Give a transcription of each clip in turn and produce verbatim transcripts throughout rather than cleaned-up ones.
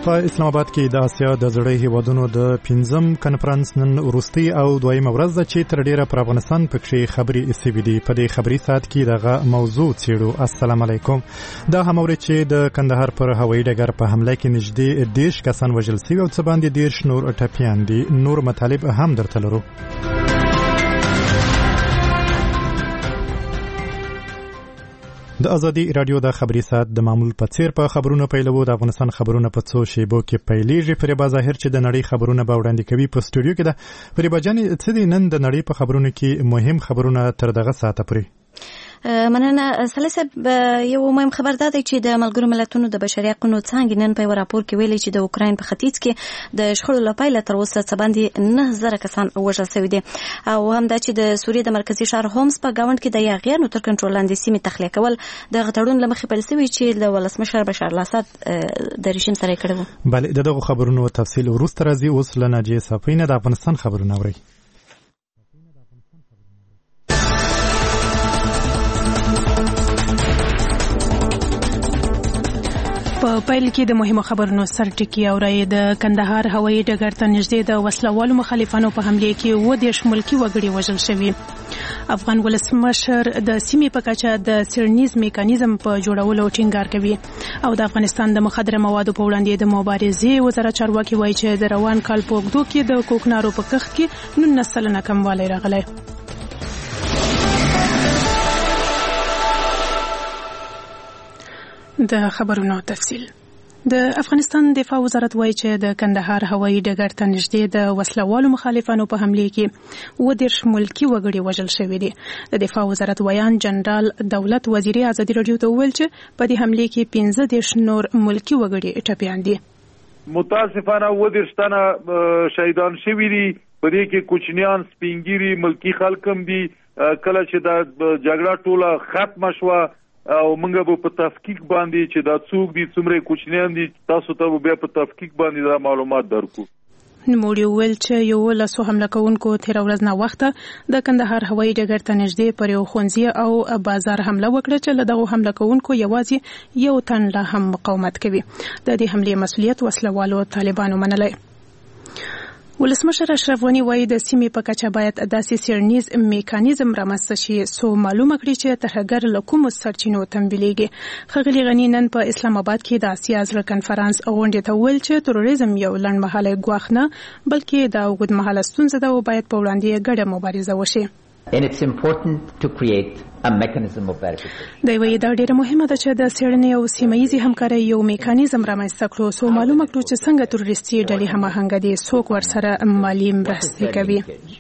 په اسلام آباد کې د اسیا د زړې هیوادونو د پنځم کنفرانس نن وروستي او دویمه ورځ ده چې تر ډیره پر افغانستان پکې خبرې ایسي دي. په دې خبري ساعت کې دغه موضوع څېړو. السلام علیکم. دا هم اوري چې د کندهار پر هوایي ډګر په حمله کې نږدې دیش کسان وژل شوي او څه باندې دیرش نور ټپیان دي. نور مطالب هم درته لرو. د ازادي رادیو د خبري ساعت د معمول په څیر په خبرونو پیلوو. د افغانستان خبرونه په څو شیبو کې پیلېږي. فریبا ظاهر چې د نړۍ خبرونه به وړاندې کوي په سټوډیو کې ده. فریبا جان، څه دي نن د نړۍ په خبرونو کې مهم خبرونه تر دغه ساعته پورې؟ مننه سلیسه. یو مهم خبر دا دی چې د ملګرو ملتونو د بشري حقوقو څانګې نن په یو راپور کې ویلي چې د اوکراین په ختیځ کې د شخړو له پیله تر اوسه څه باندې نه زره کسان وژل شوي دي، او هم دا چې د سوریې د مرکزي ښار هومس په ګاونډ کې د یاغیانو تر کنټرول لاندې سیمې تخلیه کول د غټړون له مخې پیل شوي چې د ولسمشر بشار الاسد د رژیم سره کړو. بله، دغه خبرونو تفصیل وروسته راځي. اوس له ناجیه صافی نه د افغانستان خبرونه اورئ. په پیل کې د مهمو خبرونو سرټکی اورئ. د کندهار هوایي ډګر ته نږدې د وسلوالو مخالفانو په حمله کې اووه دېرش ملکي وګړي وژل شوي. افغان ولسمشر د سیمې په کچه د څېړنیز میکانیزم په جوړولو ټینګار کوي، او د افغانستان د مخدره موادو په وړاندې د مبارزې وزارت چارواکي وایي چې د روان کال په اوږدو کې د کوکنارو په کښت کې نولس سلنه کموالی راغلی. د خبرونو تفصیل. د افغانستان دفاع وزارت وایي چې د کندهار هوایي ډګر ته نږدې د وسلوالو مخالفانو په حمله کې اووه دېرش ملکي وګړي وژل شوي دي. د دفاع وزارت ویان جنرال دولت وزیري ازادي راډیو ته وویل چې په دې حمله کې پنځه دېرش نور ملکي وګړي ټپیان دي. متاسفانه اووه دېرش تنه شهیدان شوي دي. په دې کې کوچنیان، سپینګیري، ملکي خلک هم دي. کله چې د جګړه ټوله ختمه شوه او موږ به په تفکیک باندې چې دا څوک دي، څومره کوچنیان دي، تاسو ته بیا په تفکیک باندې دا معلومات درکو. نوموړي وویل چې یولسو حمله کوونکو تېره ورځ ناوخته د کندهار هوایي ډګر ته نږدې پر یو ښوونځي او بازار حمله وکړه چې له دغو حمله کوونکو یوازې یو تن لا هم مقاومت کوي. د دې حملې مسؤلیت وسلوالو طالبانو منلی. ولسمشر اشرف غني وایي د سیمې په کچه باید داسې څېړنیز میکانیزم رامنځته شي څو معلومه کړي چې ترهګر له کومو سرچینو تمویلېږي. ښاغلي غني نن په اسلام آباد کې د اسیا زړه کنفرانس غونډې ته وویل چې تروریزم یو لنډمهالی ګواښ نه بلکې دا اوږدمهاله ستونزه ده او باید په وړاندې ګډه مبارزه وشي. And it's important to create a mechanism of verification. دا وایي دا ډېره مهمه ده چې د څېړنې او سیمهییزې همکارۍ یو میکانیزم رامنځته کړو څو معلومه کړو چې څنګه تروریستي ډلې هماهنګه دي، څوک ورسره مالي مرستې کوي.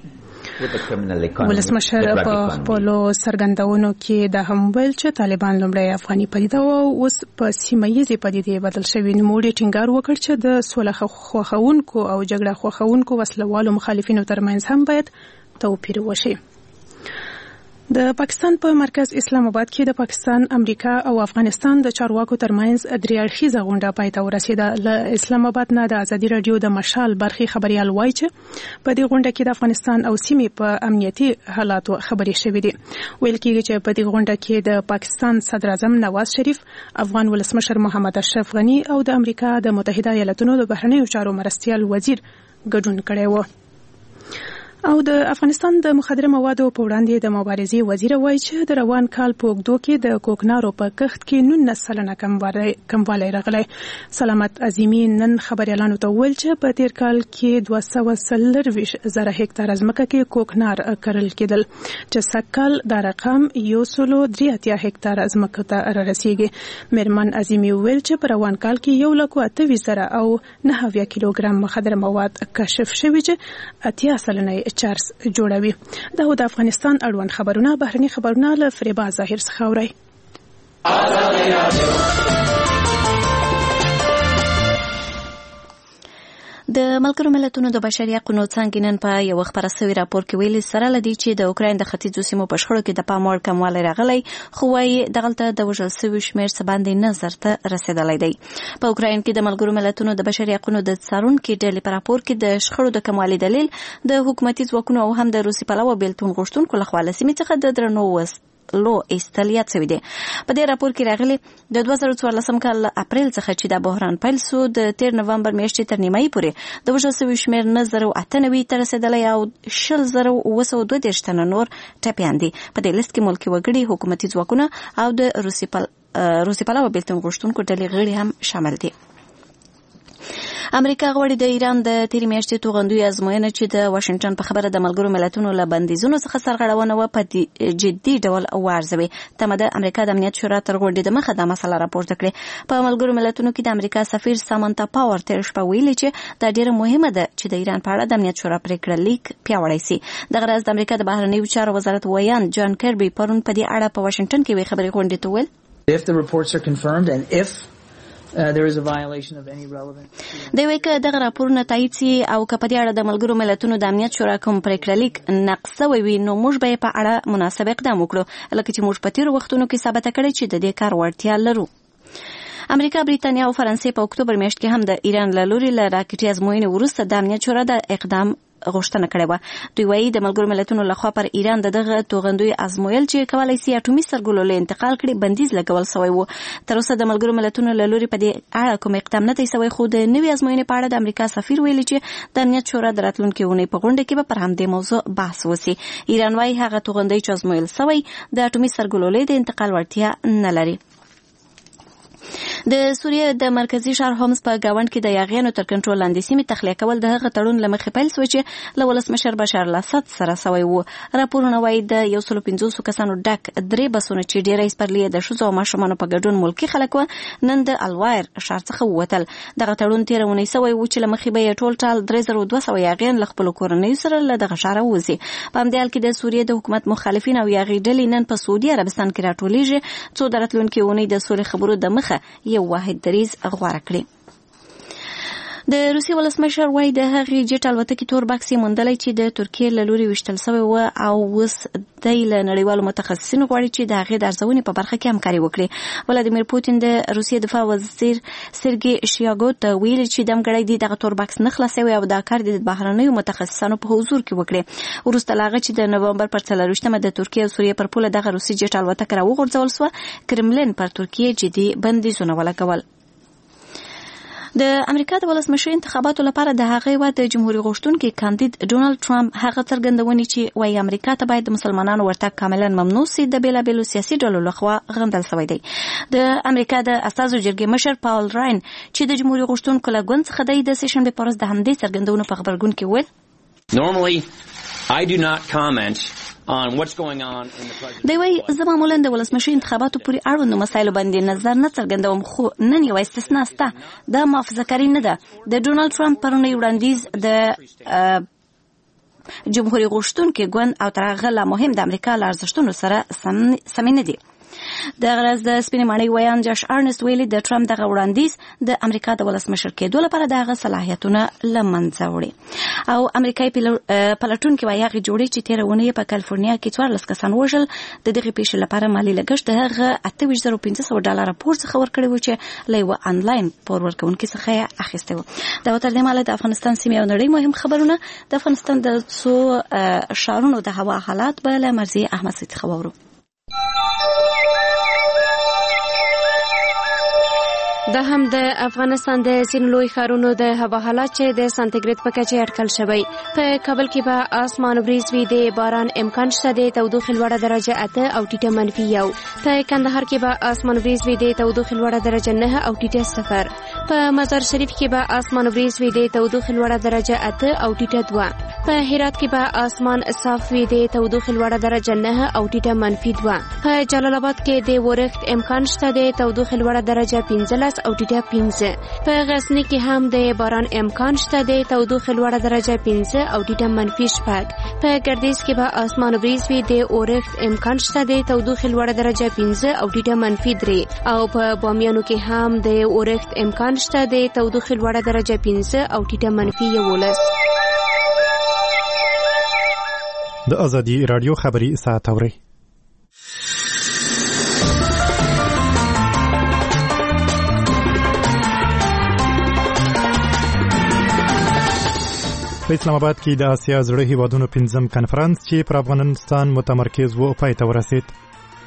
ولسمشر په خپلو څرګندونو کې دا هم ویل چې طالبان لومړی افغاني پدیده وو او اوس په سیمهییزې پدیدې بدل شوي. نوموړي ټینګار وکړ چې د سوله خوښوونکو او جګړه خوښوونکو وسلوالو مخالفینو ترمنځ هم باید توپیر وشي. د پاکستان په مرکز اسلام آباد کې د پاکستان، امریکا او افغانستان د چارواکو ترمنځ درې اړخیزه غونډه پای ته ورسېده. له اسلام آباد نه د ازادي راډیو د مشال برخې خبريال وایي چې په دې غونډه کې د افغانستان او سیمې په امنیتي حالاتو خبرې شوې دي. ویل کېږي چې په دې غونډه کې د پاکستان صدر اعظم نواز شریف، افغان ولسمشر محمد اشرف غني او د امریکا د متحده ایالاتونو د بهرنیو چارو مرستیال وزیر ګډون کړی و. او د افغانستان د مخدره موادو په وړاندې د مبارزې وزیر وایي چې د روان کال په اوږدو کې د کوکنارو په کښت کې نولس سلنه کموالی راغلی. سلامت عظیمي نن خبریالانو ته وویل چې په تیر کال کې دوه سوه څلرویشت زره هکتاره ځمکه کې کوکنار کرل کېدل چې سږکال دا رقم یو سلو درې اتیا هکتاره ځمکو ته رارسیږي. میرمن عظیمي وویل چې په روان کال کې یو لک اته ویشت زره او نهه اویا کیلوګرام مخدره مواد کشف شوي چې اتیا سلنه چارس جوړوي. دا د افغانستان اړوند خبرونه. بهرني خبرونه له فریبا ظاهر څخه اورئ. د ملګرو ملتونو د بشري حقوقو څانګې نن په یو خبره سوي راپور کې ویلي سره لدی چې د اوکراین د ختیځو سیمو په شخړو کې د پام وړ کموالی راغلی، خو وايي دغلته د وژل شویو شمېر څه باندې نظر ته رسېدلی دی. په اوکراین کې د ملګرو ملتونو د بشري حقوقو د څارونکي ډلې په راپور کې د شخړو د کموالي دلیل د حکومتي ځواکونو او هم د روسي پلوه بېلتون غوښتونکو لخوا له سیمې څخه د درنو لو استلیات شوی دی. په دې راپور کې راغلي د دوه زره څوارلسم کال اپریل څخه چې د بحران پیل سو د تیر نومبر میاشتې تر نیمایي پورې د وژل شوي شمېر نه زره اته نوي ته رسېدلی او شل زره اوه سوه دوه دېرش تنه نور ټپیان دي. په دې لیست کې ملکي وګړي، حکومتي ځواکونه او د روسي پلوه بېلتون غوښتونکو ډلې غړي هم شامل دي. امریکا غواړي د ایران د تیرې میاشتې توغندوی ازموینه چې د واشنگټن په خبره د ملګرو ملتونو له بندیزونو څخه سرغړونه و په جدي ډول وارزوي. تمه ده امریکا د امنیت شورا تر غونډې د مخه دا مسله راپورته کړي. په ملګرو ملتونو کې د امریکا سفیر سامانتا پاور تیر شپه ویلي چې دا ډیره مهمه ده چې د ایران په اړه د امنیت شورا پریکړه لیک پیاوړی سي. دغه راز د امریکا د بهرنیو چارو وزارت ویان جان کربي پرون په دې اړه په واشنگټن کې وی خبري غونډې ته ویل if the reports are confirmed and if Uh, there is a violation of any relevant. دوی وایي که دغه راپورونه تایید سي او که په دې اړه د ملګرو ملتونو د امنیت شورا کوم پریکړه لیک نقض شوی وي نو موږ به په اړه مناسب اقدام وکړو، لکه چې موږ په تیرو وختونو کې ثابته کړې چې د دې کار وړتیا لرو. امریکا، بریتانیا او فرانسې په اکتوبر میاشت کې هم د ایران له لوري له راکټي ازموینې وروسته د امنیت شورا د اقدام غوښتنه کړې وه. دوی وایي د ملګرو ملتونو لخوا پر ایران د دغه توغندوی ازمویل چې کولی سي اټومي سرګلولې انتقال کړي بندیز لګول شوی و. تر اوسه د ملګرو ملتونو له لوري په دې اړه کوم اقدام نه دی شوی، خو د نوې ازموینې په اړه د امریکا سفیر ویلي چې د امنیت شورا د راتلونکې اونۍ په غونډه کې به پر همدې موضوع بحث وشي. ایران وایي هغه توغندی چې ازمویل شوی د اټومي سرګلولې د انتقال وړتیا نه لري. د سوریه د مرکزی ښار هومس په گاوند کې د یاغیانو تر کنټرول لاندې سیمې تخلیه کول د هغه تړون له مخې پیل شوی چې له ولسمشر بشار الاسد سره شوی و. راپورونه وایي د یو سل پنځوس کسانو ډک درې بسونه چې ډیری سپرلي د ښځو او ماشومانو په ګډون ملکي خلک و نن د الوایر ښار څخه ووتل. دغه تړون تېره اونۍ شوی و چې له مخې به یې ټول ټال درې زره دوه سوه یاغیان له خپلو کورنیو سره له دغه ښاره ووځي. په همدې حال کې د سوریې د حکومت مخالفین او یاغي ډلې نن په سعودي عربستان کې راټولیږي څو د راتلونکې اونۍ د سولې خبرو د مخه یو واحد دریځ غوره کړي. د روسي ولسمشر وایي د هغې جټ الوتکې تور بکس یې موندلی چې د ترکیې له لوري ویشتل شوی و او اوس دی له نړیوالو متخصصینو غواړي چې د هغې د ارزونې په برخه کې همکاري وکړي. ولادیمیر پوتین د روسیې دفاع وزیر سرګي شیاګو ته ویلي چې دمګړی دی دغه تور بکس نه خلاصوي او دا کار د بهرنیو متخصصانو په حضور کې وکړي. وروسته له هغه چې د نومبر پر څلرویشتمه د ترکیې او سوریې پر پوله دغه روسي جټ الوتکه راوغورځول شوه، کرملین پر ترکیې جدي بندیزونه ولګول. د امریکا د ولسمشر انتخاباتو لپاره د هغه هیواد د جمهوریت غوښتونکي کاندید ډونالد ټرمپ هغه څرګندونې چې وايي امریکا ته باید د مسلمانانو ورتګ کاملا ممنوع سي د بیلابیلو سیاسي ډلو لخوا غندل شوی دی. د امریکا د استازو جرګې مشر پاول راین چې د جمهوریت غوښتونکو له ګوند څخه دی د سهشنبې په ورځ د همدې څرګندونو په خبرګون کې ویل Normally I do not comment on what's going on in the president. دی وایي زه معمولا د ولسمشر انتخاباتو پورې اړوندو مسایلو باندې نظر نه څرګندوم، خو نن یوه استثنا شته. دا محافظه‌کاري نه ده. د ډونالډ ټرمپ پرونی وړاندیز د جمهوریت غوښتونکي ګوند او تر هغه لا مهم د امریکا له ارزښتونو سره سمې نه دي. د غرض د سپینې ماڼۍ ویان جاش ارنست ویلي د ټرمپ دغه وړاندیز د امریکا د ولسمشر کېدو لپاره د هغه صلاحیتونه له منځه وړي. او امریکایي پلټونکي وایي هغې جوړې چې تېره اونۍ په کالیفورنیا کې څوارلس کسان وژل د دغې پیښې لپاره مالي لګښت د هغه اته ویشت زره پنځه سوه ډالره پور څخه ورکړی و چې له یوه انلاین پور ورکوونکي څخه یې اخیستی و. دا تر دې مهاله د افغانستان سیمې او نړۍ مهم خبرونه. د افغانستان د څو ښارونو د هوا حالات به له مرضیې احمد سید څخه واورو. دا هم د افغانستان د ځینو لوی ښارونو د هوا حالات چې د سانتیګریډ په کچه اټکل شوی. په کابل کې به اسمان وریځ وي، د باران امکان شته، د تودوخې لوړه درجه اته او ټیټه منفي یو. په کندهار کې به اسمان وریځ وي، د تودوخې لوړه درجه نه او ټیټه صفر. په مزار شریف کې به اسمان وریځ وي، د تودوخې لوړه درجه اته او ټیټه دوه. په هرات کې به اسمان صاف وي، د تودوخې لوړه درجه نه او ټیټه منفي دوه. په جلال آباد کې د ورښت امکان شته، د تودوخې لوړه درجه پنځلس او ټیټه پنځه. په غزنی کې هم د باران امکان شته، د تودوخې لوړه درجه پنځه او ټیټه منفي شپږ. په ګردیز کې به اسمان وریځ وي، د اورښت امکان شته، د تودوخې لوړه درجه پنځه او ټیټه منفي درې. او په بامیانو کې هم د اورښت امکان شته، د تودوخې لوړه درجه پنځه او ټیټه منفي یولس. د ازادي رادیو خبري ساعت اوري. په اسلام آباد کې د آسیا زړه هیوادونو پنځم کنفرانس چې پر افغانستان متمرکز و پای ته ورسید.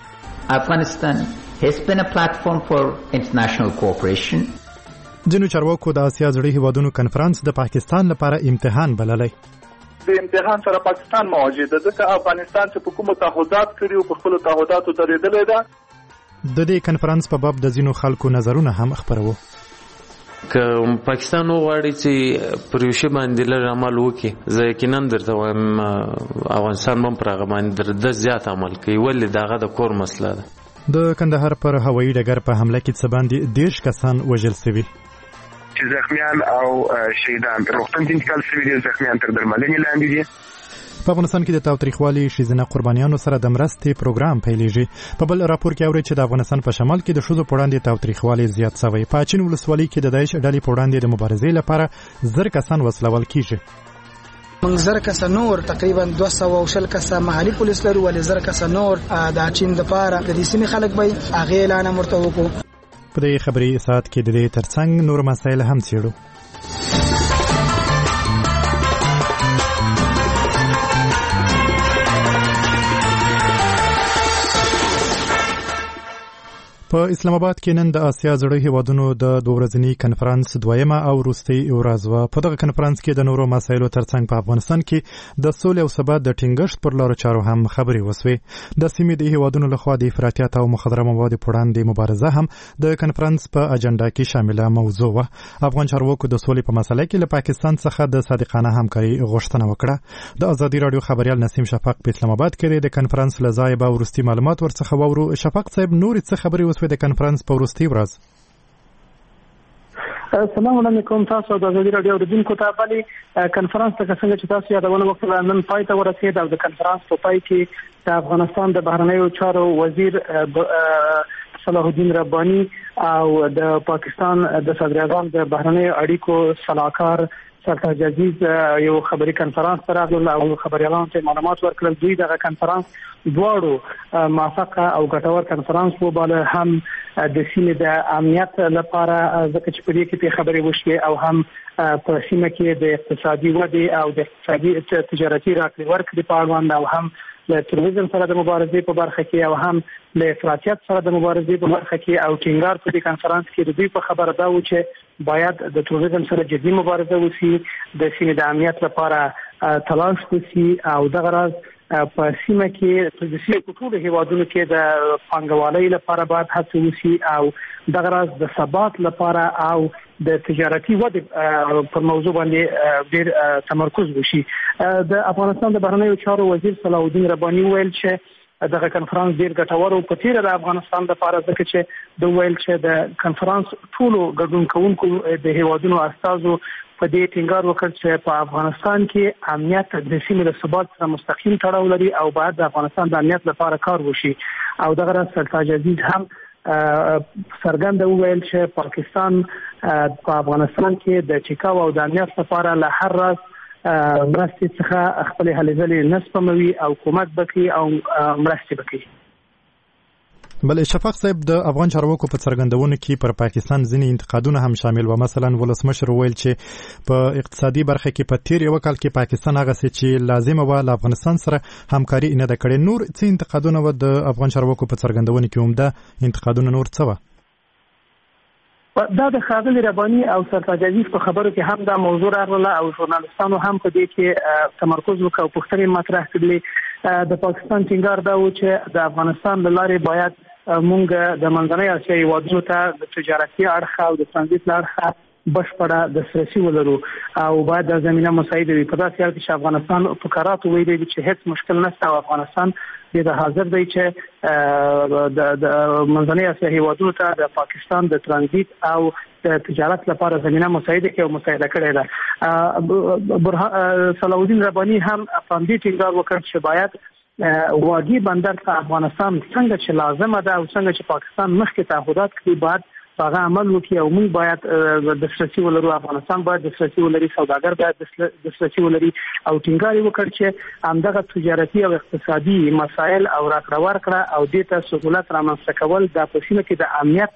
Afghanistan has been a platform for international cooperation. ځینو چارواکو د آسیا زړې هیوادونو کنفرانس د پاکستان لپاره امتحان بللی. د امتحان سره پاکستان مواجه ده ځکه افغانستان چې په کومو تعهدات کړي او په خپلو تعهداتو درېدلی ده. د دې کنفرانس په باب د ځینو خلکو نظرونه هم خپروو. که پاکستان وغواړي چې پر یو شی باندې لږ عمل وکړي زه یقینا درته وایم افغانستان هم پر هغه باندې د زیات عمل کوي ولې د هغه د کور مسله ده. د کندهار پر هوایي ډګر په حمله کې څه باندې دېرش کسان وژل سوي چې زخمیان او شهیدان روغتون ته انتقال شوي دي زخمیان تر درملنې لاندې دي. په افغانستان کې د تاوتریخوالي ښځینه قربانیانو سره د مرستې پروګرام پیلېږي. په بل راپور کې اوري چې د افغانستان په شمال کې د ښځو په وړاندې تاوتریخوالي زیات شوی. په اچین ولسوالۍ کې د داعش ډلې په وړاندې د مبارزې لپاره زر کسان وسلول کیږي. موږ زر کسه نور تقریبا دوه سوه او شل کسه محلي پولیس لرو ولې زر کسه نور د اچین دپاره د دې سیمې خلک به هغې اعلان هم ورته وکړو. په دې خبري ساعت کې د دې ترڅنګ نور مسایل هم څېړو. په اسلام آباد کې نن د آسیا زړې هیوادونو د دوه ورځني کنفرانس دویمه او وروستۍ ورځ وه. په دغه کنفرانس کې د نورو مسایلو ترڅنګ په افغانستان کې د سولې او ثبات د ټینګښت پر لارو چارو هم خبرې وسوې. د سیمې د هیوادونو لخوا د افراطیت او مخدره موادو په وړاندې مبارزه هم د کنفرانس په اجنډا کې شامله موضوع وه. افغان چارواکو د سولې په مسله کې له پاکستان څخه د صادقانه همکاري غوښتنه وکړه. د ازادي راډیو خبريال نسیم شفق په اسلام آباد کې د کنفرانس لزای به وروستي معلومات ورڅخه وورو. شفق صاحب نور څه خبرې د کنفرانس په وروستۍ ورځ؟ سلام علیکم تاسو د ازادي راډیو اوریدونکو ته. بلې کنفرانس ته څنګه چې تاسو یادونه وکړه نن پای ته ورسېد او د کنفرانس په پای کې د افغانستان د بهرنیو چارو وزیر صلاح الدین رباني او د پاکستان د صدراعظم د بهرنیو اړیکو صلاحکار سرتاج عزیز یو خبري کنفرانس راغله او خبريالانو ته معلومات ورکړل. دوی دغه کنفرانس دواړو موافقه او ګټور کنفرانس وباله هم د سیمې د امنیت لپاره ځکه چې په دې کې خبرې وشوې او هم په سیمه کې د اقتصادي ودې او د اقتصادي تجارتي راکړې ورکړې په اړوند او هم د تروریزم سره د مبارزې په برخه کې او هم د افراطیت سره د مبارزې په برخه کې او ټینګار په دې کنفرانس کې د دوی په خبره دا و چې باید د تروریزم سره جدي مبارزه وشي د سیمې د امنیت لپاره تلاش وشي او دغه راز په سیمه کې د سیمې په ټولو هیوادونو کې د پانګوالۍ لپاره باید هڅه وشي او دغه راز د ثبات لپاره او د تجارتي ودې پر موضوع باندې ډېر تمرکز وشي. د افغانستان د بهرنیو چارو وزیر صلاح الدین رباني ویل چې دغه کنفرانس ډیر ګټور او په تیره د افغانستان لپاره ځکه چې د ویل چې د کنفرانس ټولو ګډون کوونکو د هیوادونو استازو په دې ټینګار وکړ چې په افغانستان کې امنیت د سیمې د ثبات سره مستقیم تړاو لري او باید د افغانستان د امنیت لپاره کار وشي. او دغه راز سرتاج عزیز هم څرګنده وویل چې پاکستان په افغانستان کې د ټیکاو او د امنیت لپاره له هر راز مرستې څخه خپل هلې ځلې نه سپموي او کومک وکړي او مرستې وکړي. بل شفاق صاحب د افغان چارواکو په څرګندونو کې پر پاکستان ځینې انتقادونه هم شامل و. مثلا ولسمشر ویل چې په اقتصادي برخه کې په تیر یو کال کې پاکستان هغه څه چې لازم و له افغانستان سره همکاري نه ده کړې. نور څه انتقادونه و د افغان چارواکو په څرګندونو کې عمده انتقادونه نور څه و؟ دا د ښاغلي رباني او سرتاج عزیز په خبرو کې هم دا موضوع راغله او ژورنالستانو هم په دې کې تمرکز وکړ او پوښتنې مطرح کړلې. د پاکستان ټینګار دا و چې د افغانستان له لارې باید مونږ د منځنۍ اسیا هیوادونو ته د تجارتي اړخ او د ترانزیت له اړخه بشپړه دسترسي ولرو او باید د زمینه مساعده وي. په داسې حال کې چې افغانستان په کاراتو ویلي چې هیڅ مشکل نشته او افغانستان د حاضر دی چې د منځنۍ اسیا هیوادونو ته د پاکستان د ترانزیت او د تجارت لپاره زمینه مساعده کوي او مساعده کړې ده. صلاح الدین رباني هم په دې ټینګار وکړ چې باید واګي بندر ته افغانستان څنګه چې لازمه ده او څنګه چې پاکستان مخکې تعهدات کړي باید هغه عمل وکړي او موږ باید دسترسي ولرو. افغانستان باید دسترسي ولري، سوداګر باید دسترسي ولري او ټینګار وکړي چې همدغه تجارتي او اقتصادي مسایل او راکړه ورکړه او دې ته سهولت رامنځته کول د پښینه کې د امنیت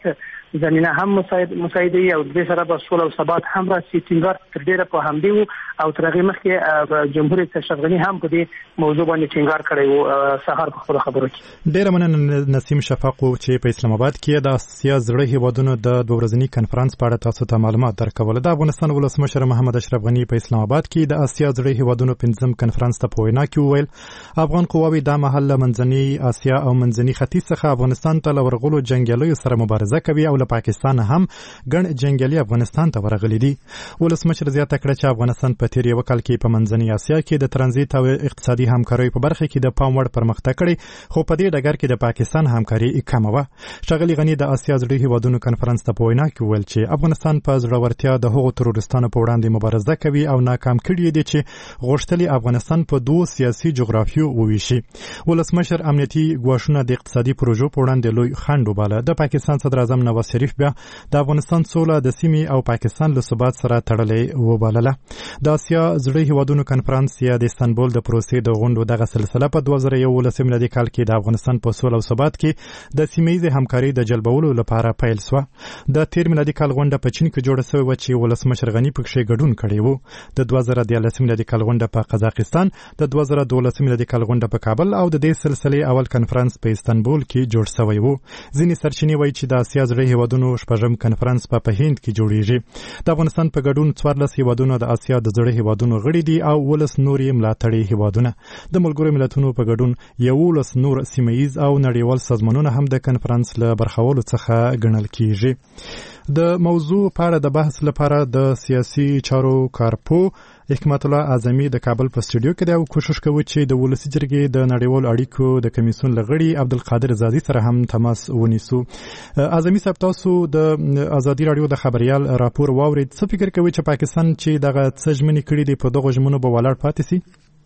زمينه هم مساعد مساعدي او د سره په سول او ثبات هم راسي ټینګار تر ډیره په هم دی او تر هغه مخکې جمهوریت اشرف غنی هم په دې موضوع باندې ټینګار کړی و سهار په خپل خبرو کې. ډیره مننه نسیم شفاق چې په اسلام آباد کې د اسیا زړه هیوادونو د دوه ورځني کنفرانس په اړه تاسو ته معلومات درکول. د افغانستان ولسمشر محمد اشرف غنی په اسلام آباد کې د اسیا زړه هیوادونو پنځم کنفرانس ته په وینا کې وویل افغان قواوی د محل منځنی اسیا او منځنی ختیځ څخه افغانستان ته لورغلو جنگیالیو سره مبارزه کوي او له پاکستان هم ګڼ جنگیالي افغانستان ته ورغلي دي. ولسمشر زیاته کړه چې افغانستان په تیر یو کال کې په منځنی اسیا کې د ترانزیت او اقتصادي همکارۍ په برخه کې د پام وړ پرمختګ کړی خو په دې ډګر کې د پاکستان همکاري کم وه. ښاغلي غني د اسیا زړه هیوادونو کنفرانس ته په وینا کې وویل چې افغانستان په زړورتیا د هغو تروریستانو په وړاندې مبارزه کوي او ناکام کړي دي چې غوښتلي افغانستان په دوه سیاسي جغرافیو وویشي. ولسمشر امنیتي ګواښونه د اقتصادي پروژو په وړاندې لوی خنډ وباله. د پاکستان صدر اعظم نواز شریف بیا د افغانستان سوله د سیمې او پاکستان له ثبات سره تړلې وبلله. د اسیا زړه هیوادونو کنفرانس یا د استانبول د پروسې د غونډو دغه سلسله په دوه زره یولس میلادي کال کې د افغانستان په سوله او ثبات کې د سیمه‌ییزې همکارۍ د جلبولو لپاره پیل شوه. د تیر میلادي کال غونډه په چین کې جوړه شوې وه چې ولسمشر غني پکښې ګډون کړی و. د دوه زره دیارلس میلادي کال غونډه په قزاقستان، د دوه زره دولس میلادي کال غونډه په کابل او د دې سلسلې اول کنفرانس په استانبول کې جوړ شوی و. ځینې سرچینې وایي چې د اسیا زړه هیوادونو شپږم کنفرانس په هند کې جوړیږي. د افغانستان په ګډون څوارلس هیوادونه د اسیا د زړه هیوادونو غړي دي او ولس نور یې ملاتړي هیوادونه. د ملګرو ملتونو په ګډون یولس نور سیمه‌ییز او نړیوال سازمانونه هم د کنفرانس له برخولو څخه ګڼل کیږي. د موضوع په اړه د بحث لپاره د سیاسي چارو کارپو حکمت الله اعظمي د کابل په سټوډیو کې د کوشش کوي چې د ولسی جرګې د نړیوال اړیکو د کمیسیون لغړي عبدالقادر زادي سره هم تماس ونیسو. اعظمي صاحب تاسو د ازادي رادیو د خبريال راپور واورید، څه فکر کوي چې پاکستان چې دغه څه ژمنې کړې دي په دغه ژمنو به ولاړ پاتې سي؟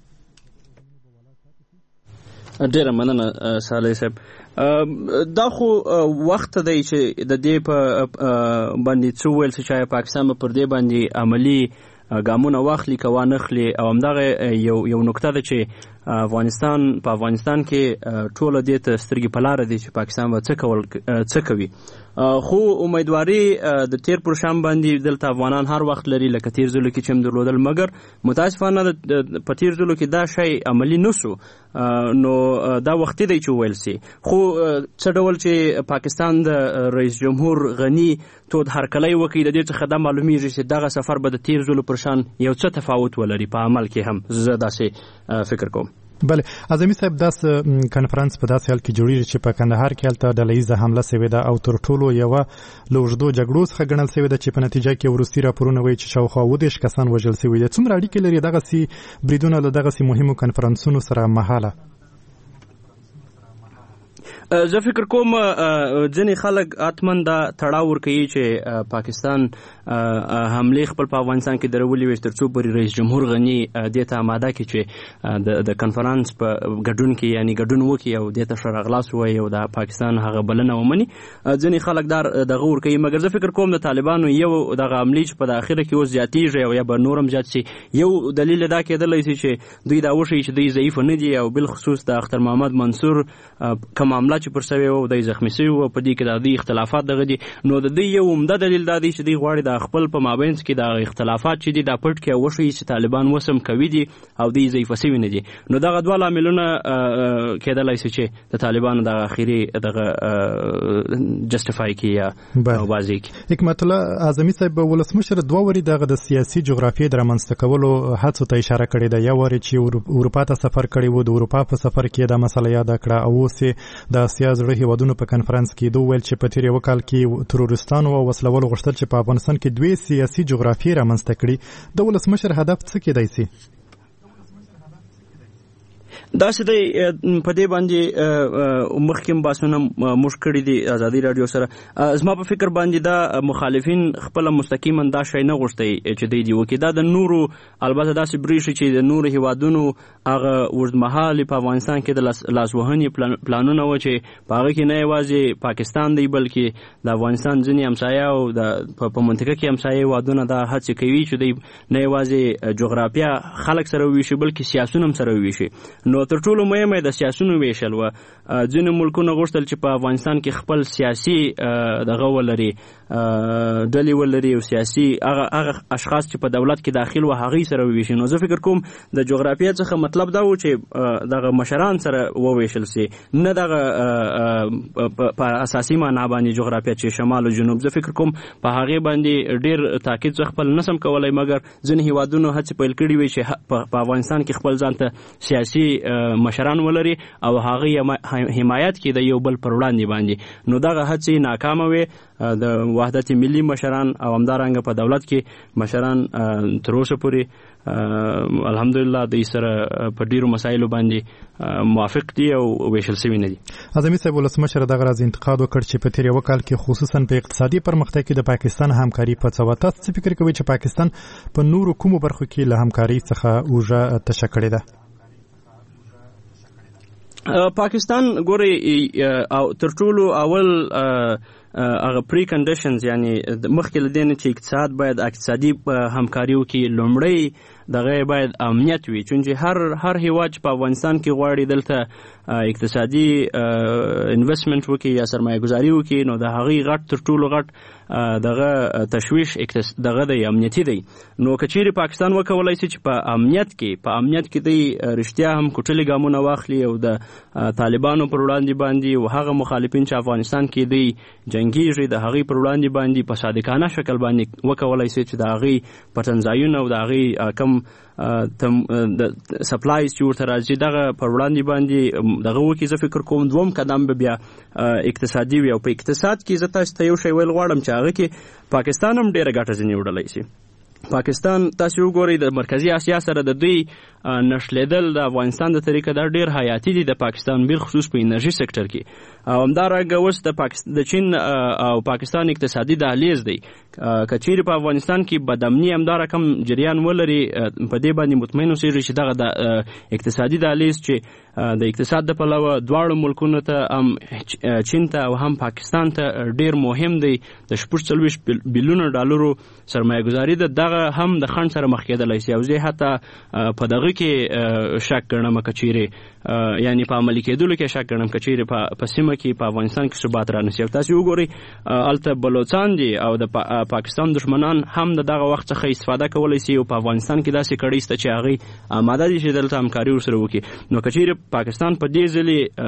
ډیره مننه صالح صاحب. دا خو وخت دی چې د دې په باندې څه ویل چې پاکستان پر دې باندې عملی ګامونه واخلي که وانخلي او همدغه یو یو نکته ده چې افغانستان په افغانستان کې ټوله دې ته سترګې په لاره دي چې پاکستان به څه کول څه کوي. خو امیدواري د تیر پر شام باندې دلته افغانان هر وخت لري لکه تیر ځلو کې چې هم درلودل، مګر متاسفانه په تیر ځلو کې دا شی عملي نسو، نو دا وختي دی چې ویل سي. خو څه ډول چې پاکستان د رئیس جمهور غني تود هرکلی وکړي د دې څخه دا معلومیږي چې دغه سفر به د تیر ځلو پر شان یو څه تفاوت ولري په عمل کې هم. زه داسې فکر کوم. بله اعظمي صاحب داسې کنفرانس په داسې حال کې جوړیږي چې په کندهار کې هلته ډله ییزه حمله سوې ده او تر ټولو یوه له اوږدو جګړو څخه ګڼل سوې ده چې په نتیجه کې وروستي راپورونه وایي چې شاوخوا اووه دېرش کسان وژل سوي دي. څومره اړیکې لري دغسې بریدونه له دغسې مهمو کنفرانسونو سره مهاله؟ زه فکر کوم ځینې خلک حتماً دا تړاو ورکوي چې پاکستان حملې خپل په افغانستان کې درولې وي تر څو پورې رئیس جمهور غني دې ته آماده کړي چې د کنفرانس په ګډون کې یعنی ګډون وکړي او دې ته ښه راغلاست ووایي او د پاکستان هغه بلنه ومني. ځینې خلک دا دغه ورکوي، مګر زه فکر کوم د طالبانو یو دغه حملې چې په د اخره کې اوس زیاتېږي او یا به نور هم زیات شي، یو دلیل دا کېدلی شي چې دوی دا وښیي چې دوی ضعیف نه دي او بالخصوص د اختر محمد منصور کوم معامله چې پر سوی و د زخمی سوی و په دې کې د دې اختلافات دغه دي، نو د دې یو عمده دلیل دا دی چې دوی غواړي د خپل په مابینځ کې د اختلافات چې دي دا پټ کړي او وښیي چې طالبان وسم کوي دي او دوی ضعیف سوي نه دي. نو دغه دوه لاملونه کېدلی شي چې د طالبانو د اخري دغه جسټیفای کړي یا واضح کړي. حکمت الله اعظمي صاحب ولسمشر دوه وارې دغه د سیاسي جغرافیې د رامنځته کولو هڅو ته اشاره کړې ده. یو وارې چې اروپا ته سفر کړی و، د اروپا په سفر کې دا مسله یاده کړه، او اوس د اسیا زړه هیوادونو په کنفرانس کې دوی ویل چې په تیر یو کال کې تروریستانو او وسلوالو غوښتل چې په افغانستان کې دوی سیاسي جغرافیې رامنځته کړي. د ولسمشر هدف څه کېدای سي؟ داسې دی په دې باندې مخکې بحثونه موږ کړي دي ازادي رادیو سره. زما په فکر باندې دا مخالفین خپله مستقیما دا شی نه غوښتی چې دی دې وکړي. دا د نورو البته داسې برېښي چې د نورو هیوادونو هغه اوږدمهالې په افغانستان کې د لاسوهنې پلانونه و چې په هغه کې نه یوازې پاکستان دی بلکې د افغانستان ځینې همسایه او د په منطقه کې همسایه هیوادونه دا هڅې کوي چې دوی نه یوازې جغرافیه خلک سره وویشي بلکې سیاسون هم سره وویشي. نو تر ټولو مهمه د سیاسونو ویشل و. ځینې ملکونه غوښتل چې په افغانستان کې خپل سیاسي دغه ولري ډلې ولري او سیاسي هغه هغه اشخاص چې په دولت کې داخل و هغوی سره وویشي. نو زه فکر کوم د جغرافیه څخه مطلب دا و چې دغه مشران سره وویشل سي، نه دغه په اساسي معنا باندې جغرافیه چې شمال او جنوب. زه فکر کوم په هغې باندې ډېر تاکید زه خپل نسم کولی، مګر ځینې هیوادونو هڅې پیل کړي وي چې په افغانستان کې خپل ځان ته سیاسي مشران ولري او هغه حمایت کې د یو بل پر وړاندې باندې. نو دغه هڅې ناکامه وې د وحدت ملي مشران او همدارنګه په دولت کې مشران تر اوسه پورې الحمدلله د سره په ډیرو مسایلو باندې موافق دي او ویشل شوي نه دي. اعظمي صاحب ولسمشر دغه راز انتقاد وکړ چې په تیر یو کال کې خصوصا په اقتصادي پرمختګ کې د پاکستان همکاري په څه وته. څه فکر کوي چې پاکستان په نورو کومو برخو کې له همکاري څخه اوږه تشه کړې ده؟ پاکستان ګوري او تر ټولو اول هغه پری کنډیشنز یعنی مخکې له دې نه چې اقتصاد باید اقتصادي همکاري وکړي، لومړی دغه باید امنیت وي، چونکې هر هر هیواد په افغانستان کې غواړي دلته اقتصادي انویسټمنټ وکړي یا سرمایه گذاري وکړي، نو د هغې غټ تر ټولو غټ دغه تشویش دغه دی امنیتي دی. نو که چیرې پاکستان وکولی سي چې په امنیت کې په امنیت کې دی رښتیا هم کوټلې ګامونه واخلي او د طالبانو پر وړاندې باندې او هغه مخالفین چې افغانستان کې دی جنګیږي د هغې پر وړاندې باندې په صادقانه شکل باندې وکولی سي چې د هغې پټنځایونه او د هغې کم د سپلایز چې ورته راځي دغه پر وړاندې باندې دغه وکړي. زه فکر کوم دوم قدم به بیا اقتصادي وي او په اقتصاد کې زه تاسو ته یو شی ویل غواړم چې هغه کې پاکستان هم ډېره ګټه ځینې وړلی شي. پاکستان تاسو وګورئ د مرکزی اسیا سره د دوی نښلېدل د افغانستان د طریقه دا ډېر حیاتي دي د پاکستان بالخصوص په انرژي سکتر کې. او همدارنګه اوس د پاکستان د چین او پاکستان اقتصادي دهلیز دی. که چیرې په افغانستان کې بدامني همدا رقم جریان ولري په دې باندې مطمئن اوسېږي چې دغه د اقتصادي دهلیز چې د اقتصاد د پلوه دواړو ملکونو ته هم چین ته او هم پاکستان ته ډېر مهم دی. د شپږ څلوېښت بیلیونه ډالرو سرمایه ګذاري ده دغه هم د خنډ سره مخ کېدلی شي. او زه حتی په دغه کې شک ګڼم که چیرې یعنی په عملي کېدلو کې شک ګڼم که چیرې په سیمه کې په افغانستان کې ثبات رانسي. او تاسو وګورئ هلته بلوچستان دي او د پاکستان دشمنان هم د دغه وخت څخه استفاده کولی شي او په افغانستان کې داسې کړۍ شته چې هغوی آماده دي چې دلته همکاري ورسره وکړي. نو که چیرې پاکستان په دې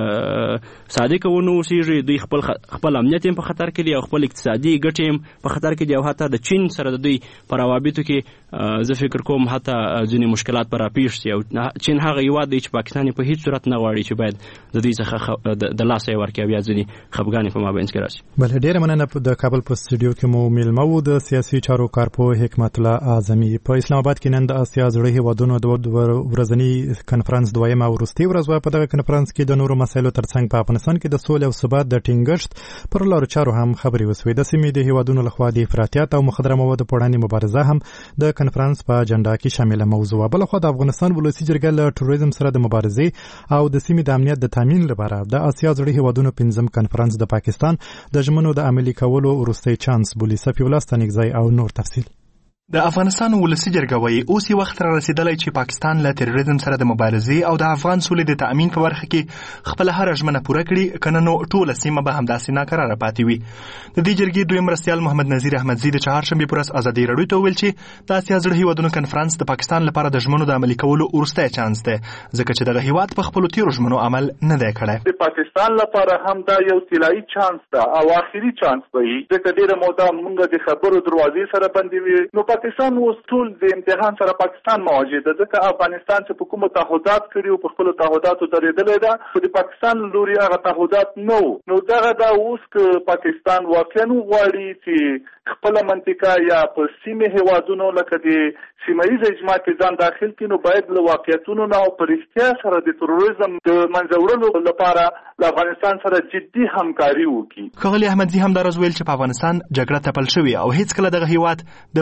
ځلې صادقه ونه اوسېږي دوی خپل خپل امنیت هم په خطر کې دي او خپل اقتصادي ګټې هم په خطر کې دي او حتی د چین سره د دوی په روابطو کې زه فکر کوم حتی ځینې مشکلات به راپېښ شي. او چین هغه هېواد دی چې پاکستان په هېڅ صورت نه غواړي چې باید د دوی څخه د لاسه یې ورکړي او یا ځینې خفګانې په مابینځ کې راشي. بله ډېره مننه. د کابل په سټوډیو کې مو میلمه و د سیاسي چارو کارپوه حکمت الله اعظمي. په اسلام آباد کې نن د اسیا زړه هېوادونو د ورځني کنفرانس دویمه او وروستۍ ورځ وه. په دغه کنفرانس کې د نورو مسایلو ترڅنګ په افغانستان کې د سولې او ثبات د ټینګښت پر لارو چارو هم خبرې وسوې. د سیمې د هېوادونو لخوا د افراطیت او مخدره موادو په وړاندې مبارزه هم د کنفرانس په اجنډا کې شامله موضوع وه. بلخوا د افغانستان ولسي جرګه له تروریزم سره د مبارزې او د سیمې د امنیت د تامین لپاره د اسیا زړه هېوادونو پنځم کنفرانس د پاکستان د ژمنو د عملي کولو وروستی چانس بولي. صفي الله ستانکزی او نور تفصیل. د افغانستان ولسي جرګه وایي اوس یې وخت را رسېدلی چې پاکستان له تروریزم سره د مبارزې او د افغان سولې د تأمین په برخه کې خپله هره ژمنه پوره کړي، که نه نو ټوله سیمه به همداسې ناکراره پاتې وي. د دې جرګې دویم مرستیال محمد نظیر احمدزي د چهارشنبې په ورځ ازادي راډیو ته وویل چې د اسیا زړه هېوادونو کنفرانس د پاکستان لپاره د ژمنو د عملي کولو وروستی چانس دی، ځکه چې دغه هېواد په خپلو تېرو ژمنو عمل نه دی کړی. د پاکستان لپاره هم دا یو طلایي چانس ده او آخري چانس به وي، ځکه ډېره موده موږ د خبرو دروازې سره بندې وي. نو پاکستان اوس ټول د امتحان سره پاکستان مواجه ده، ځکه افغانستان چې په کومو تعهدات کړي او په خپلو تعهداتو درېدلی ده، خو د پاکستان لوري هغه تعهدات نه وو. نو دغه دا اوس که پاکستان واقعا وغواړي چې خپله منطقه یا په سیمې هېوادونو لکه د سیمه ییز اجماع کې ځان داخل کړي، نو باید له واقعیتونو نه او په رښتیا سره د تروریزم د منځه وړلو لپاره له افغانستان سره جدي همکاري وکړي. ښاغلي احمدزي همداراز ویل چې په افغانستان جګړه تپل شوې او هېڅکله دغه هېواد د بل چا په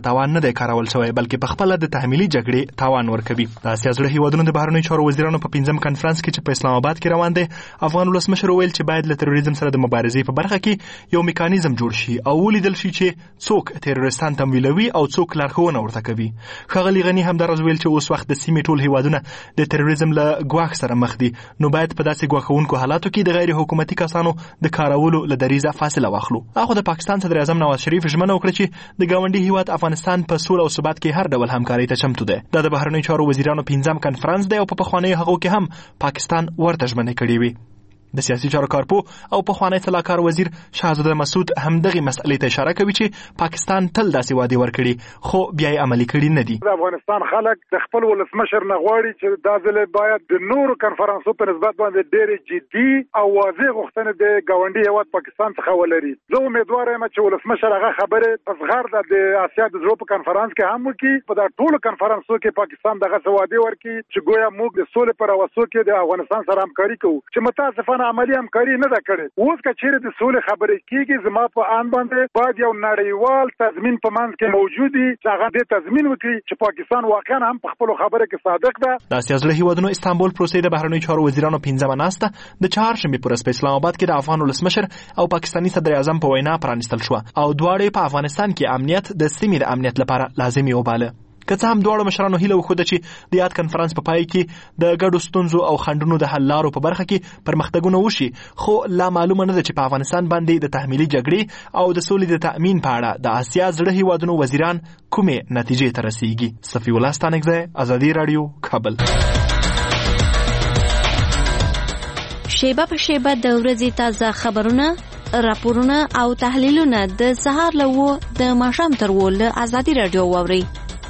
په تاوان نه دی کارول شوی بلکې په خپل د تحمیلي جګړې تاوان ورکوي. د اسیا زړه هیوادونو د بهرنیو چارو وزیرانو په پنځم کنفرانس کې چې په اسلام آباد کې روان دی افغان ولسمشر ویل چې باید له تروریزم سره د مبارزې په برخه کې یو میکانیزم جوړ شي او ولیدل شي چې څوک تروریستان تمویلوي او څوک لارښوونه ورته کوي. ښاغلي غني همداراز ویل چې اوس وخت د سیمې ټول هیوادونه د تروریزم له ګواښ سره مخ دي نو باید په داسې ګواښونکو حالاتو کې د غیر حکومتي کسانو د کارولو له دریزه فاصله واخلو. هغه د پاکستان صدر اعظم نواز شریف ژمنه وکړه چې د ګاونډي هیواد افغانستان په سوله او ثبات کې هر ډول همکاري ته چمتو دی. دا د بهرنیو چارو وزیرانو پنځم کنفرانس دی او په پخوانیو هغو کې هم پاکستان ورته ژمنې کړې وي. د سیاسي چارو کارپوه او پخوانی سلاکار وزیر شهزاده مسعود همدغه مسئلې ته اشاره کوي چې پاکستان تل داسې وعدې ورکړي خو بیا یې عملي کړي نه دي. د افغانستان خلک د خپل ولسمشر نه غواړي چې دا ځل باید د نورو کنفرانسو په نسبت باندې ډېر جدي او واضح غوښتنې د ګاونډي هیواد پاکستان څخه ولري. زه امیدوار یم چې ولسمشر هغه خبره په صغر د اسیا د زړه په کنفرانس کې هم وکړي. په دا ټولو کنفرانسو کې پاکستان دغه وعده ورکړي چې ګویا موږ د سولې پر اوسو کې د افغانستان سره همکاري کوو چې متاسفانه عملی همکاري نه ده کړې. اوس که چیرې د سولې خبرې کیږي زما په آن باندې باید یو نړیوال تضمین په منځ کې موجود وي چې هغه دې تضمین وکړي چې پاکستان واقعا هم په خپلو خبره کې صادق ده. د اسیا زړه هیوادونو استانبول پروسې د بهرنیو چارو وزیرانو پنځمه ناسته د چهارشنبې په ورځ په اسلام آباد کې د افغان ولسمشر او پاکستاني صدر اعظم په وینا پرانیستل شوه او دواړه په افغانستان کې امنیت د سیمې د امنیت لپاره لازمي وباله. که څه هم دواړو مشرانو هیله وښوده چې د یاد کنفرانس په پای کې د ګډو ستونزو او خنډونو د حل لارو په برخه کې پرمختګونه وشي خو لا معلومه نه ده چې په افغانستان باندې د تحمیلي جګړې او د سولې د تأمین په اړه د اسیا زړه هیوادونو وزیران کومې نتیجې ته رسیږي. صفي الله ستانکزی، ازادي راډیو، کابل. شیبه په شیبه د ورځې تازه خبرونه، راپورونه او تحلیلونه د سهار له و د ماښام تر و له ازادي راډیو واورئ.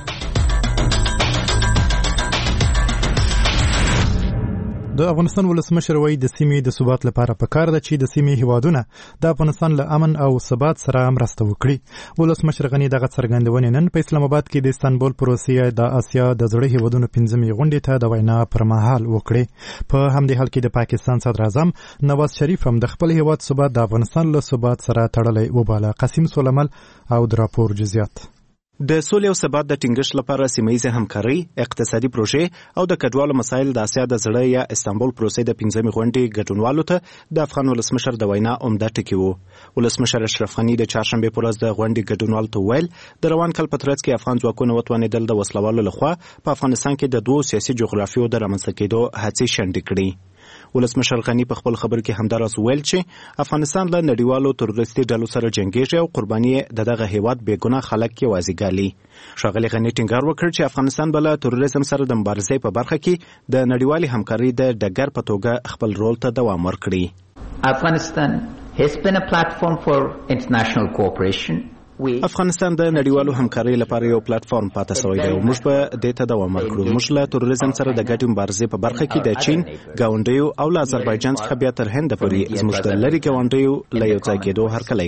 د افغانستان ولسمشر وایي د سیمې د ثبات لپاره پکار ده چې د سیمې هیوادونه د افغانستان له امن او ثبات سره مرسته وکړي. ولسمشر غني دغه څرګندونې نن په اسلام آباد کې د استانبول پروسې د اسیا د زړه هیوادونو پنځمې غونډې ته د وینا پر مهال وکړي. په همدې حال کې د پاکستان صدر اعظم نواز شریف هم د خپل هیواد ثبات د افغانستان له ثبات سره تړلی وباله. قاسم سولمل او د راپور جزئیات. د سولې او ثبات د ټینګښت لپاره سیمه‌ییزه همکاري، اقتصادي پروژې او د کډوالو مسایل د اسیا د زړه یا استانبول پروسې د پنځمې غونډې ګډونوالو ته د افغان ولسمشر د وینا عمده ټکي وو. ولسمشر اشرف غني د چهارشنبې په ورځ د غونډې ګډونوالو ته ویل د روان کال په ترڅ کې افغان ځواکونه وتوانېدل د وسلوالو لخوا په افغانستان کې د دوو سیاسي جغرافیو د رامنځته کېدو هڅې شنډې کړي. ولسمشر غني په خپل خبر کې همداراز ویل چې افغانستان له نړیوالو تروریستي ډلو سره جنګیږي او قرباني د دغه هیواد بېګناه خلک یوازې ګالي. ښاغلي غني ټینګار وکړ چې افغانستان به له تروریزم سره د مبارزې په برخه کې د نړیوالې همکارۍ د ډګر په توګه خپل رول ته دوام ورکړي. Afghanistan has been a platform for international cooperation. افغانستان د نړیوالو همکارۍ لپاره یو پلیټ فارم پاتې شوی دی او موږ به دې ته دوام ورکړو. موږ له تروریزم سره د ګډې مبارزې په برخه کې د چین، ګاونډیو او له آذربایجان څخه بیا تر هند پورې زموږ د لرې ګاونډیو له یو ځای کېدو هرکلی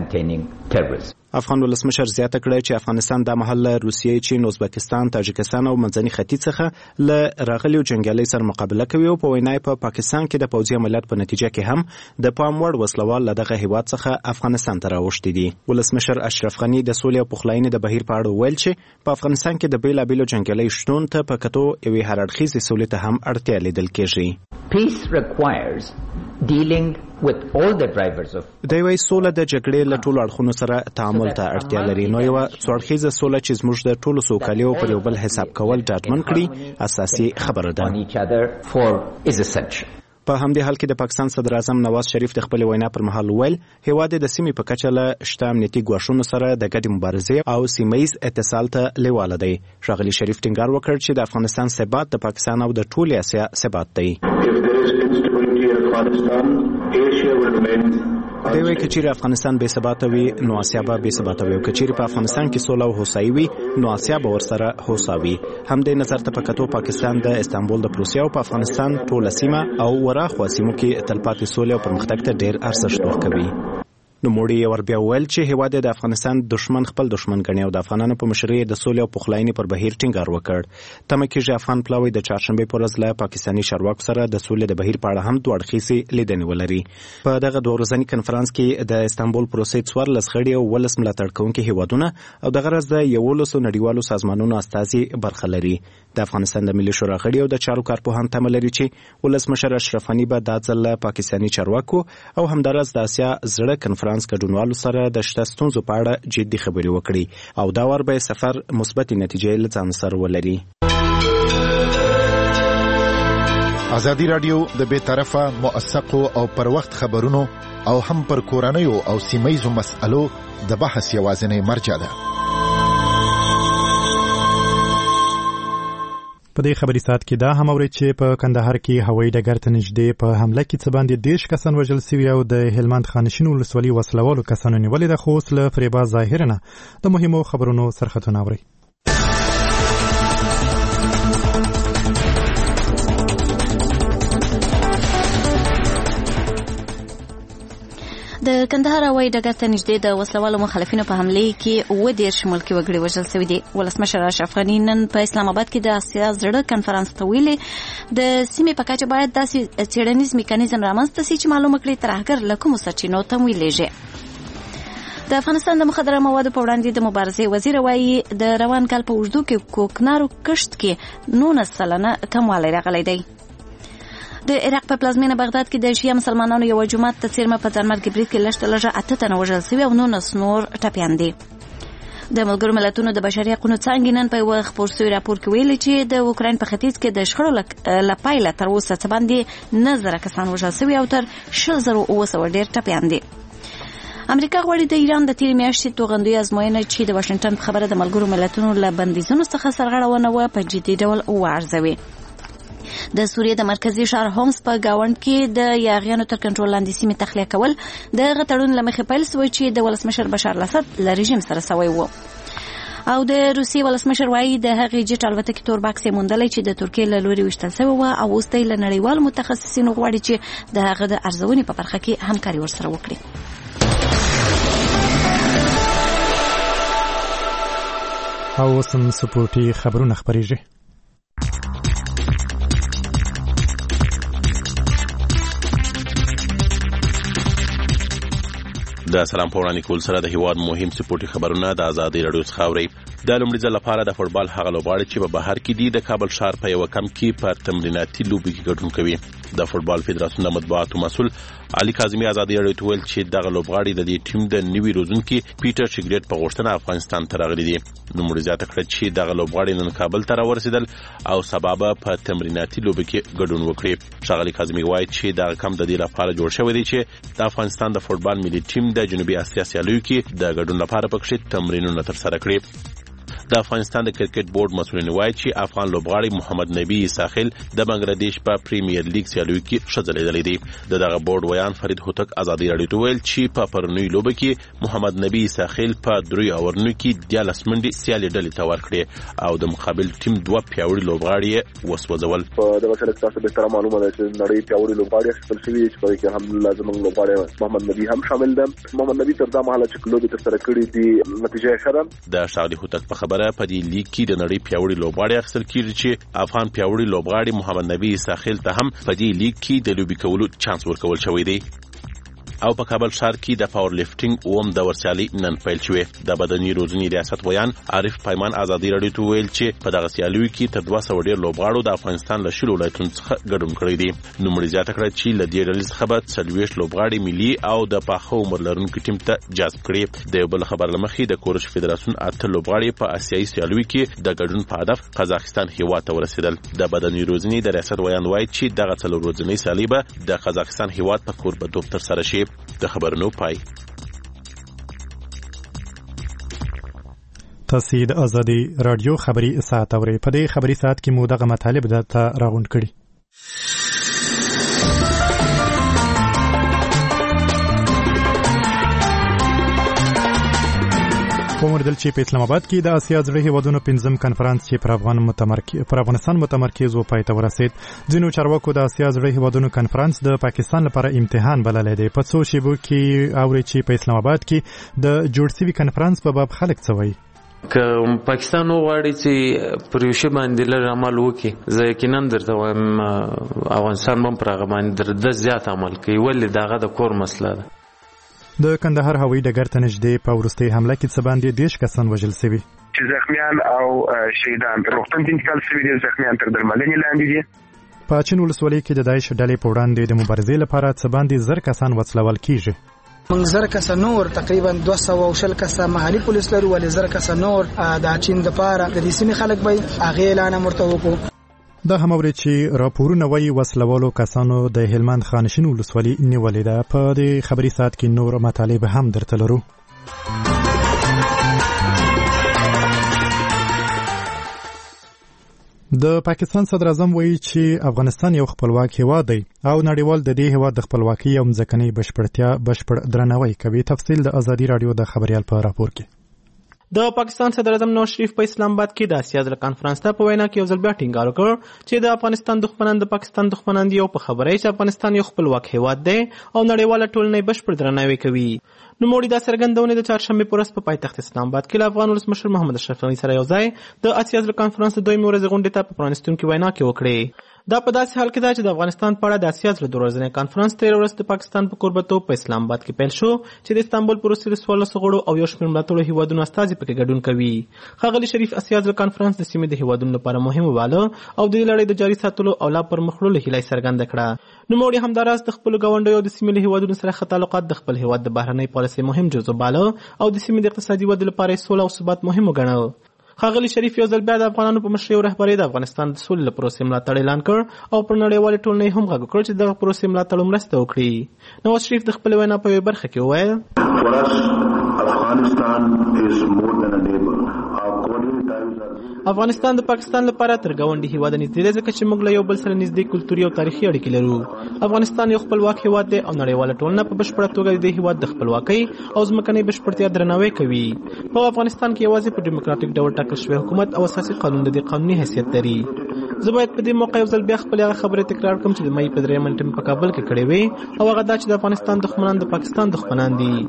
کوو. افغان ولسمشر زیاته کړه چې افغانستان د مهال له روسیې، چین، ازبکستان، تاجکستان او منځني ختیځ څخه له راغلیو جنګیالۍ سره مقابله کوي او په وینا په پاکستان کې د پوځي عملیات په نتیجه کې هم د پام وړ وسلوال له دغه هیواد څخه افغانستان ته راوښتي دي. ولسمشر اشرف غني د سولې او پخلاینې د بهیر په اړه ویل چې په افغانستان کې د بیلابیلو جنګیالۍ شتون ته په کتو یوې هرړخیزې سولې ته هم اړتیا لیدل کېږي. Peace requires dealing with all the drivers of د یوې سوله د جګړې له ټولو اړخونو سره تعامل ته اړتیا لري. نو یوه څوړخیزه سوله چې زموږ د ټولو سوکالۍ او پر یو بل حساب کول ډاډمن کړي اساسي خبره ده. په همدې حال کې د پاکستان صدر اعظم نواز شریف د خپل وینا پر مهال ویل هیواد د سیمې په کچه له شته امنیتي ګواښونو سره د ګډې مبارزې او سیمه‌ییز اتصال ته لیواله دی. ښاغلي شریف ټینګار وکړ چې د افغانستان ثبات د پاکستان او د ټولې اسیا ثبات دی. دی وایي که چیرې افغانستان بې ثباته وي نو اسیا به بې ثباته وي او که چیرې په افغانستان کې سوله او هوسایي وي نو اسیا به ورسره هوسا وي. همدې نظر ته په کتو پاکستان د استانبول د پروسې او په افغانستان ټوله سیمه او وراخوا سیمو کې تلپاتې سولې او پرمختګ ته ډېر ارزښت ورکوي. نوموړي ور بیا وویل چې هیواد د افغانستان دشمن خپل دشمن ګڼي او د افغانانو په مشرۍ د سولې او پخلاینې پر بهیر ټینګار وکړ. تمه کېږي افغان پلاوی د چهارشنبې په ورځ له پاکستاني چارواکو سره د سولې د بهیر په اړه هم دوه اړخیزې لیدنې ولري. په دغه دوه ورځني کنفرانس کې د استانبول پروسې څوارلس غړي او ولس ملاتړ کوونکي هیوادونه او د غرض د یولسو نړیوالو سازمانونو استازي برخه لري. د افغانستان د ملي شورا غړي او د چارو کارپوهان تمه لري چې ولسمشر اشرف غني به دا ځل پاکستاني چارواکو او همدارس د اسیا زړه کنفرانس ګډونوالو سره د شته ستونزو په اړه جدي خبرې وکړي او دا ور به سفر مثبت نتیجې له ځان سره ولري. ازادي رادیو د بې طرفه موثقو او پر وخت خبرونو او هم پر کورنیو او سیمایزو مسألو د بحث یوازینی مرجع ده. په دې خبري سات کې دا هم اوري چې په کندهار کې هوایي ډګر ته نږدې په حمله کې څه باندې دیش کسان وژل شوي او د هلمند خانشین ولسوالۍ وسلوالو کسانو نیولې ده، خو اوس له فریبا ظاهر نه د مهمو خبرونو سرخطونه اوري. د کندهار هوایي ډګر ته نږدې د وسلوالو مخالفینو په حمله کې اووه دېرش ملکي وګړي وژل شوي دي. ولسمشر اشرف غني نن په اسلام آباد کې د اسیا زړه کنفرانس ته ویلي د سیمې په کچه باید داسې څېړنیز میکانیزم رامنځته سي چې معلومه کړي ترهګر له کومو سرچینو تمویلېږي. د افغانستان د مخدره موادو په وړاندې د مبارزې وزیر وایي د روان کال په اوږدو کې کوکنارو کښت کې نولس سلنه کموالی راغلی دی. د عراق په پلازمینه بغداد کې د شیعه مسلمانانو یو جماعت ته څیرمه په ځانمرګي برید کې لږ لږه اته تنه وژل شوي او نولس نور ټپیان دي. د ملګرو ملتونو د بشري حقوقو څانګې نن په یوه خپور شوي راپور کې ویلي چې د اوکراین په ختیځ کې د شخړو له پیله تر اوسه څه باندې نه زره کسان وژل شوي او تر شل زره اوه سوه ډېر ټپیان دي. امریکا غواړي د ایران د تیرې میاشتې توغندوی ازموینه چې د واشنګټن په خبره د ملګرو ملتونو له بندیزونو څخه سرغړونه وه په جدي ډول وارزوي. د سوریې د مرکزی ښار هومس په گاوند کې د یاغیانو تر کنټرول لاندې سیمې تخلیه کول د غټړون لمخې پیل شوی چې د ولسمشر بشار الاسد له رژیم سره سوی و. او د روسیې ولسمشر وایي د هغې جټ الوتکې تور بکس یې موندلی چې د ترکیې له لوري ویشتل شوی و او اوس دی له نړیوالو متخصصینو غواړي چې د هغه د ارزونې په برخه کې همکاري ورسره وکړي. او اوس هم سپورټي خبرونه خپرېږي. د سلام په وړاندې کول سره د هیواد مهم سپورټي خبرونه د ازادي رادیو څخه اورئ. د لومړي ځل لپاره د فوټبال هغه لوبغاړي چې په بهر کې دي د کابل ښار په یو کم کې په تمریناتي لوبو کې ګډون کوي. د فوټبال فدراسیون د مطبوعاتو مسؤل علي کاظمي ازادي رادیو ته ویل چې دغه لوبغاړي د دې ټیم د نوي روزونکي پیټر شګریټ په غوښتنه افغانستان ته راغلي دي. نوموړي زیاته کړه چې دغه لوبغاړي نن کابل ته راورسېدل او سبب په تمریناتي لوبو کې ګډون وکړي. ښاغلي کاظمي وایي چې دغه کم د دې لپاره جوړ شوی دی چې د افغانستان د فوټبال ملي ټیم د جنوبي اسیا سیالیو کې د ګډون لپاره پکښې تمرینونه ترسره کړي. د افغانستان د کرکټ بورډ مسؤلین وایي چې افغان لوبغاړي محمد نبی ساحل د بنگلاديش په پریمیر لیګ سیالیو کې ښه ځلېدلی دی. د دغه بورډ ویان فرید هوتک ازادي رادیو ته ویل چې په پرونۍ لوبه کې محمد نبی ساحل په دریو اورونو کې دیارلس منډې سیالي ډلې ته ورکړې او د مقابل ټیم دوه پیاوړي لوبغاړي یې وسوځول. په دغه سره تاسو به تر معلومه ده چې نړۍ پیاوړي لوبغاړي اخیستل شوي چې په کې الحمدلله زموږ لوبغاړي محمد نبی هم شامل ده. محمد نبی تر دا مهاله چې لوبې ترسره کړې دي نتیجه یې ښه ده. د ښاغلي هوتک په خبره په دې لیګ کې د نړۍ پیاوړي لوبغاړي اخیستل کیږي چې افغان پیاوړي لوبغاړي محمد نبی ساحل ته هم په دې لیګ کې د لوبي کولو چانس ورکول شوی دی. او په کابل ښار کې د پاور لیفټینګ اوم د ورسیالي نن پیل شوې. د بدني روزنې ریاست ویان عارف پیمان ازادي رادیو ته ویل چې په دغه سیالیو کې تر دوه سوه ډېر لوبغاړو د افغانستان له شلو ولایتونو څخه ګډون کړی دی. نوموړي زیاته کړه چې له دې ډلې څخه به څلوېښت لوبغاړي ملي او د پاخه عمر لرونکي ټیم ته جذب کړي. د یو بل خبر له مخې د کورش فدراسیون اته لوبغاړي په اسیایي سیالیو کې د ګډون په هدف قزاقستان هیواد ته ورسېدل. د بدني روزنې د ریاست ویان وایي چې دغه څلور ورځنۍ سیالي به د قزاقستان هیواد په کوربهتوب ترسره شي. د خبرونو پای. تاسو د ازادي رادیو خبري ساعت اورئ. په دې خبري ساعت کې مو دغه مطالب درته راغونډ کړي. وموردل چې په اسلام آباد کې د اسیا زړه هیوادونو پنځم کنفرانس چې پر افغان متمرکز پر افغانستان متمرکز و پای ته ورسید. ځینو چارواکو د اسیا زړه هیوادونو کنفرانس د پاکستان لپاره امتحان بللی دی. په څو شیبو کې اوري چې په اسلام آباد کې د جوړ شوي کنفرانس په باب خلک څه وایي. که پاکستان وغواړي چې پر یو شی باندې لږ عمل وکړي، زه یقینا درته وایم افغانستان هم پر هغه باندې د زیات عمل کوي، ولې دغه د کور مسله ده. د کندهار هوایي ډګر ته نږدې په وروستۍ حمله کې څه باندې دېرش کسان وژل شوي چې زخمیان او شهیدان تر روغتون ته انتقال شوي دي. زخمیان تر درملنې لاندې دي. په چین ولسوالۍ کې د داعش ډلې په وړاندې د مبارزې لپاره څه باندې زر کسان وڅلول کیږي. موږ زر کسه نور تقریبا دوه سوه او شل کسه محلي پولیس لرو، ولې زر کسه نور د چین دپاره د دې سیمې خلک به هغې اعلان هم ورته وکړو. دا هم اوري چې راپورونه وایي وسلوالو کسانو د هلمند خانشین ولسوالۍ نیولې ده. په دې خبري ساعت کې نور مطالب هم درته لرو. د پاکستان صدر اعظم وایي چې افغانستان یو خپلواک هیواد دی او نړیوال د دې هیواد د خپلواکۍ او ځمکنۍ بشپړتیا بشپړ درناوی کوي. تفصیل د ازادي رادیو د خبريال په راپور کې. د پاکستان صدر اعظم نواز شریف په اسلام آباد کې د اسیا زړه کانفرنس ته په وینا کې یو ځل بیا ټینګار وکړ چې د افغانستان دښمنان د پاکستان دښمنان دي او په خبره یې چې افغانستان یو خپلواک هیواد دی او نړیواله ټولنه بشپړ درناوی کوي. نوموړي دا څرګندونه د چهارشنبې په ورځ په پایتخت اسلام آباد کې له افغان ولسمشر محمد اشرف غني سره یو ځای د اسیا زړه کانفرنس د دویمې ورځې غونډې ته په پرانیستونکې وینا کې وکړې. دا په داسې حال کې ده چې د افغانستان په اړه د اسیا زړه دوه ورځنی کانفرنس تېره ورځ د پاکستان په کوربهتوب په اسلام آباد کې پیل شو چې د استانبول په وروستي د څوارلسو غړو او یو شمېر ملاتړو هیوادونو استازي پکې ګډون کوي. ښاغلي شریف اسیا زړه کانفرنس د سیمې د هیوادونو لپاره مهم وباله او د دې لړۍ د جاري ساتلو او لا پر مخ وړلو هیله یې څرګنده کړه. نوموړي همداراز د خپلو ګاونډیو د سیمې له هیوادونو سره ښه تعلقات د خپل هیواد د بهرنۍ پالیسۍ مهم جزو باله او د سیمې د اقتصادي ودې لپاره یې سوله او ثبات مهم وګڼل. ښاغلي شریف یو ځل بیا د افغانانو په مشرۍ او رهبرۍ د افغانستان د سولې له پروسې ملاتړ اعلان کړ او پر نړیوالې ټولنې هم غږ وکړ چې دغه پروسې ملاتړ مرسته وکړي. نواز شریف د خپلې وینا په یوې برخه کې وویل افغانستان د پاکستان لپاره تر ګاونډي هیواد نږدې دی ځکه چې موږ له یو بل سره نږدې کلتوري او تاریخي اړیکې لرو. افغانستان یو خپلواک هیواد دی او نړیواله ټولنه په بشپړه توګه د دې هیواد د خپلواکۍ او ځمکنۍ بشپړتیا درناوی کوي. په افغانستان کې یوازې په ډیموکراتیک ډول ټاکل شوی حکومت او اساسي قانون د دې قانوني حیثیت لري. زه باید په دې موقع یو ځل بیا خپلې هغه خبرې تکرار کړم چې د مۍ په درېیمه نیټه مې په کابل کې کړې وې او هغه دا چې د افغانستان دښمنان د پاکستان دښمنان دي.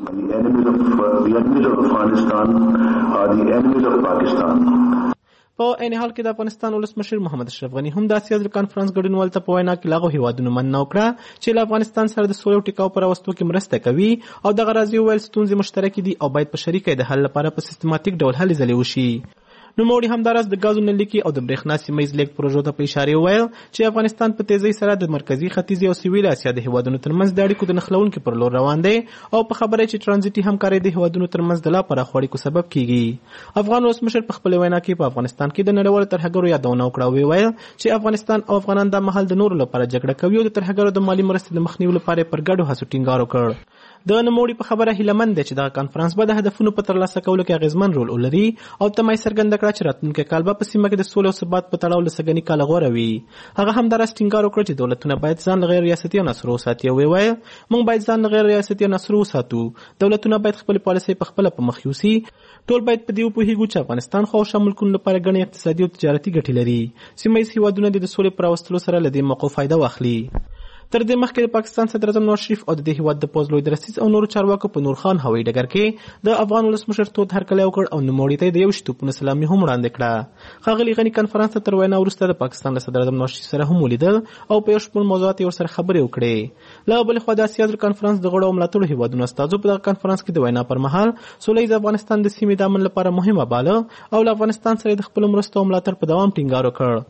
په عین حال کې د افغانستان ولسمشر محمد اشرف غني هم د اسیا زړه کانفرنس ګډونوالو ته په وینا کې له هغو هیوادونو مننه وکړه چې له افغانستان سره د سولې او ټیکاو په راوستو کې مرسته کوي او دغه راز یې وویل ستونزې مشترکې دي او باید په شریکه د حل لپاره په سیستماتیک ډول هلې ځلې وشي. نوموړي همداراز د ګازو نللیکي او د برېښنا سیمهییز لیږد پروژو ته په اشارې وویل چې افغانستان په تیزۍ سره د مرکزي ختیځې او سویل اسیا د هیوادونو ترمنځ د اړیکو د نښلونکي پر لور روان دی او په خبره چې ټرانزیټي همکارۍ د هیوادونو ترمنځ د لا پراخو اړیکو سبب کیږي. افغان ولسمشر په خپلې وینا کې په افغانستان کې د نړیوالو ترهګرو یادونه وکړه او ویل چې افغانستان او افغانان دا مهال د نورو لپاره جګړه کوي او د ترهګرو د مالي مرستې د مخنیوي لپاره پر ګډو هڅو ټینګار وکړ. د نوموړي په خبره هیلهمند دی چې دغه کانفرنس به د هدفونو په ترلاسه کولو کې اغیزمن رول ولري او تمه یې څرګنده کړه چې راتلونکی کال به په سیمه کې د سولې او ثبات په تړاو له سږني کاله غوره وي. هغه همداراز ټینګار وکړ چې دولتونه باید ځان له غیر ریاستي عناصرو وساتي او وویل موږ باید ځان له غیر ریاستي عناصرو وساتو. دولتونه باید خپلې پالیسۍ په خپله په مخ یوسي. ټول باید په دې وپوهیږو چې افغانستان خو شامل ملکونو لپاره ګڼې اقتصادي او تجارتي ګټې لري. سیمهییز هیوادونه د سولې په راوستلو سره له دې موقعو فایده واخلي. تر دې مخکې د پاکستان صدر اعظم نواز شریف او د دې هیواد د پوځ لوی درستیز او نورو چارواکو په نورخان هوایي ډګر کې د افغان ولسمشر تود هرکلی وکړ او نوموړي ته د یو شي توپونو سلامي هم وړاندې کړه. ښاغلي غني کنفرانس ته تر وینا وروسته د پاکستان له صدر اعظم نواز شریف سره هم ولیدل او په یو شمېر موضوعاتو یې ورسره خبرې وکړې. له بلې خوا د اسیا زړه کانفرنس د غړو او ملاتړو هیوادونو استازو په دغه کنفرانس کې د وینا پر مهال سوله ییز افغانستان د سیمې د امن لپاره مهمه باله او له افغانستان سره د خپلو مرستو او ملاتړ په دوام ټینګار وکړ.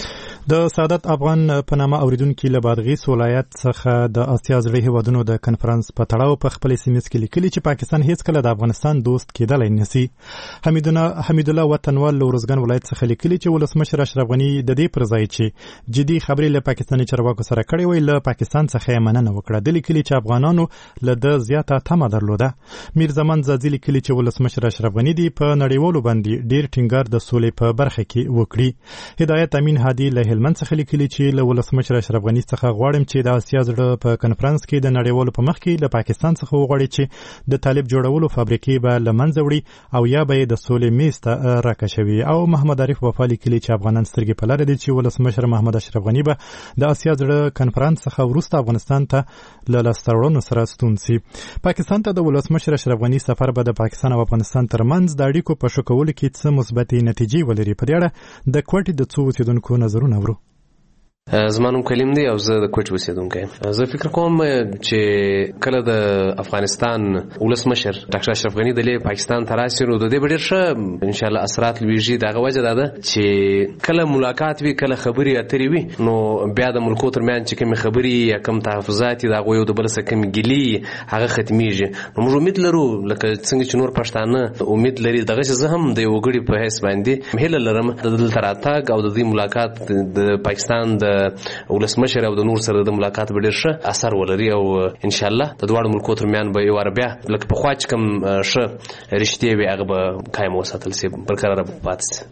د سعادت افغان په نامه اوریدونکي له بادغیس ولایت څخه د اسیا زړه هیوادونو د کنفرانس په تړاو په خپل سیمه کې لیکلي چې پاکستان هیڅ کله د افغانستان دوست کېدلای نشي. حمیدونه حمیدالله وطنوال له ورزګان ولایت څخه لیکلي چې ولسمشر اشرف غني د دې پر ځای چې جدي خبرې له پاکستاني چارواکو سره کړې وي له پاکستان څخه مننه وکړه. د لیکلي چې افغانانو له د زیاته تمه درلوده. میر زمان زازي لیکلي چې ولسمشر اشرف غني دی په نړیوالو باندې ډیر ټینګار د سولې په برخه کې وکړي. هدایت امین هادي له هلمند څخه لیکلي چې له ولسمشر اشرف غني څخه غواړم چې د اسیا زړه په کنفرانس کې د نړیوالو په مخ کې له پاکستان څخه وغواړي چې د طالب جوړولو فابریکې به له منځه وړي او یا به د سولې میز ته راکشوي. او محمد عارف وفا لیکلي چې افغانان سترګې په لاره دي چې ولسمشر محمد اشرف غني به د اسیا زړه کنفرانس څخه وروسته افغانستان ته له لاسته راوړنو سره ستون سي. پاکستان ته د ولسمشر اشرف غني سفر به د پاکستان او افغانستان ترمنځ د اړیکو په ښه کولو کې څه مثبتې نتیجې ولري. په دې اړه د کوټې د څو اوسیدونکو نظرونه اورو. زما نوم کلیم دی او زه د کوټ اوسیدونکی یم. زه فکر کوم چې کله د افغانستان ولسمشر ډاکټر اشرف غني د پاکستان ته راشي نو د دې به ډېر ښه ان شاء الله اثرات لویږي. دغه وجه دا ده چې کله ملاقات وي کله خبرې اترې وي نو بیا د ملکو ترمنځ چې کومې خبرې یا کوم تحفظات د هغوی یو د بل څخه کومې ګیلې هغه ختمیږي. نو موږ امید لرو لکه څنګه چې نور پښتانه امید لري دغه چې زه هم د یو وګړي په حیث باندې هیله لرم د دلته راتګ او د دې ملاقات د پاکستان د ولسمشر او د نور سره د ملاقات به ډېر ښه اثر ولري او ان شاء الله د دواړو ملکو ترمنځ به یو وار بیا لکه پخوا چې کوم ښه رشتې وي هغه به قایم وساتل شي برقراره پاتې شي.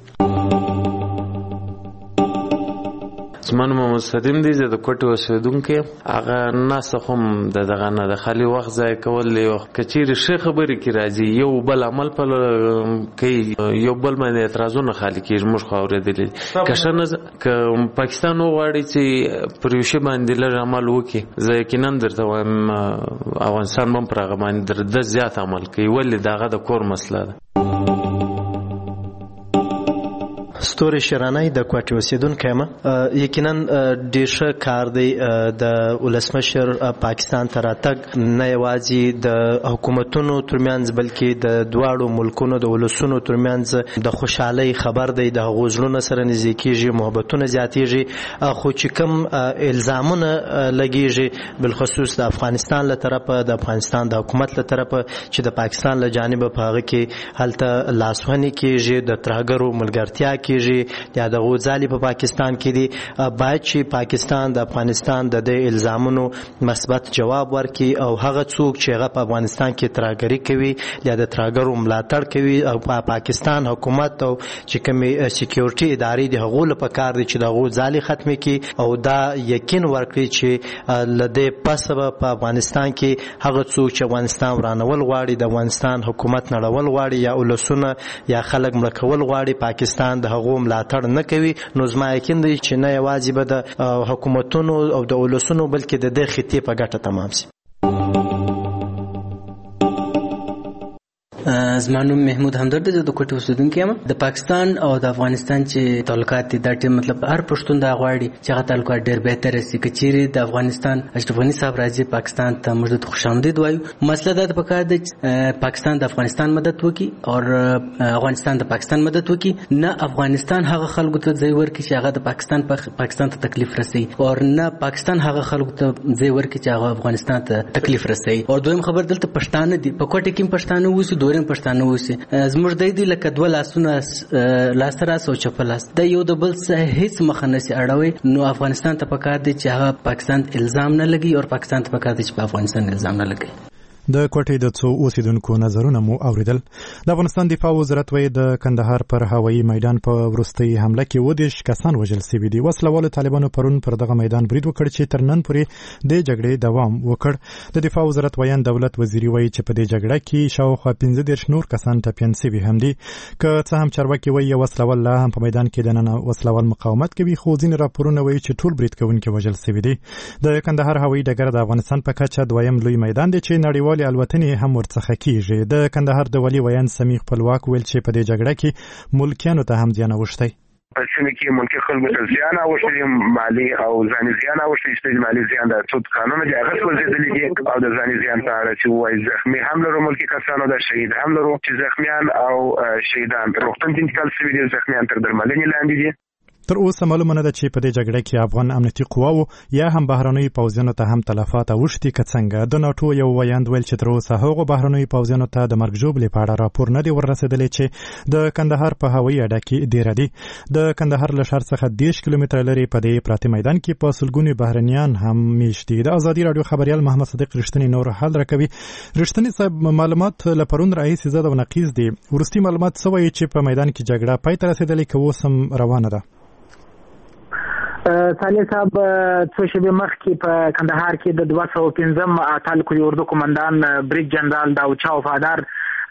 زما نوم مستدیم دی. زه د کوټې اوسیدونکی یم. هغه ناسته خو هم د دغه نه د خالي وخت ضایع کول دی. که چیرې ښې خبرې کې راځي یو بل عمل په کوي یو بل باندې اعتراضونه خالي کېږي. موږ خو اورېدلي که ښه نه که پاکستان وغواړي چې پر یو شي باندې لږ عمل وکړي زه یقینا درته وایم افغانستان به هم پر هغه باندې د زیات عمل کوي. ولې د هغه د کور مسله ده. ستوري شرانای د کوټې اوسیدونکی یم. یقینا ډېر ښه کار دی د ولسمشر پاکستان ته راتګ نه یوازې د حکومتونو ترمنځ بلکې د دواړو ملکونو د ولسونو ترمنځ د خوشحالۍ خبر دی. د هغو زړونه سره نږدې کېږي محبتونه زیاتېږي. خو چې کوم الزامونه لګېږي بالخصوص د افغانستان له طرفه د افغانستان د حکومت له طرفه چې د پاکستان له جانبه په هغه کې هلته لاسوهنې کېږي د ترهګرو ملګرتیا کېږي یا د غوځالي په پاکستان کې دي. باید چې پاکستان د افغانستان د دې الزامونو مثبت جواب ورکړي او هغه څوک چې هغه په افغانستان کې ترهګري کوي یا د ترهګرو ملاتړ کوي او په پاکستان حکومت او چې کومې سکیورټي ادارې دي هغو له پکار دي چې د غوځالي ختمې کړي او دا یقین ورکړي چې له دې پسه به په افغانستان کې هغه څوک چې افغانستان ورانول غواړي د افغانستان حکومت نړول غواړي یا ولسونه یا خلک مړه کول غواړي پاکستان د هغو ملاتړ نه کوي. نو زما یقین دی چې نه یوازې به د حکومتونو او د ولسونو بلکې د دې خطې په ګټه تمام شي. زما نوم محمود همدرد دی. د کوټې اوسیدونکی یم. د پاکستان او د افغانستان چې تعلقات دي دا ټیم مطلب هر پښتون دا غواړي چې هغه تعلقات ډېر بهتر شي. که چیرې د افغانستان اشرف غني صاحب راځي پاکستان ته موږ د خوشامدید وایو. مسله دا د پکار دی پاکستان د افغانستان مدد وکړي او افغانستان د پاکستان مدد وکړي. نه افغانستان هغه خلکو ته ځای ورکړي چې هغه د پاکستان پاکستان ته تکلیف رسوي او نه پاکستان هغه خلکو ته ځای ورکړي چې هغه افغانستان ته تکلیف رسوي. او دویم خبر دلته پښتانه دي په کوټه کې پښتانه ووسی دورم پښتانه ووسی زموږ د دې لکه دوه لاسونه لاس راس او چپ لاس د یو د بل څخه هیڅ مخه نشي اړوي. نو افغانستان ته پکار دي چې هغه پاکستان الزام نه لګي او پاکستان ته پکار دي چې په افغانستان الزام نه لګي. د کوټې د څو اوسیدونکو نظرونه مو اوریدل. د افغانستان دفاع وزارت وایي د کندهار پر هوایي میدان په وروستۍ حمله کې اووه دېرش کسان وژل شوي دي. وسلوالو طالبانو پرون پر دغه میدان برید وکړ چې تر نن پورې د جګړې دوام وکړ. د دفاع وزارت ویان دولت وزیري وایي چې په دې جګړه کې شاوخوا پنځه دېرش نور کسان ټپیان شوي هم دي. که څه هم چارواکي وایي وسلوال لا هم په میدان کې دننه وسلوال مقاومت کوي خو ځینې راپورونه وایي چې ټول برید کوونکي وژل شوي دي. د کندهار هوایي ډګر د افغانستان په کچه دویم لوی میدان دی چې نړیوالې الوتنې هم ورڅخه کیږي. د کندهار د ولي ویان سمیع خپلواک ویل چې په دې جګړه کې ملکیانو ته هم زیان اوښتی. په سیمه کې ملکي خلکو ته زیان اوښتی مالي او ځاني زیان اوښتی. چې مالي زیان د څو قانون دی هغه سوځېدلی دي او د ځاني زیان په اړه چې وایي زخمي هم لرو ملکي کسانو د شهید هم لرو چې زخمیان او شهیدان روغتون ته انتقال شوي دي. زخمیان تر درملنې لاندې دي. تر اوسه معلومه نه ده چې په دې جګړه کې افغان امنیتي قواو یا هم بهرنیو پوځیانو ته هم تلفات اوښتي که څنګه. د ناټو یو ویاند ویل چې تر اوسه هغو بهرنیو پوځیانو ته د مرګ ژوبلې په اړه راپور نه دی وررسېدلی چې د کندهار په هوایي اډه کې دیره دي. د کندهار له ښار څخه دېرش کیلومتره لرې په دې پراته میدان کې په سلګونو بهرنیان هم میشت دي. د ازادي راډیو خبریال محمد صدیق رښتینی نور حل راکوي. رښتینی صاحب معلومات له پرون راهیسې زیات او نقیض دي. وروستي معلومات څه وایي چې په میدان کې جګړه پای ته رسېدلې که اوس هم روانه ده؟ صالح صاحب څو شېبې مخکې په کندهار کې د دوه سوه پنځم اتل کوي اردو قومندان بریج جنرال داود شاه وفادار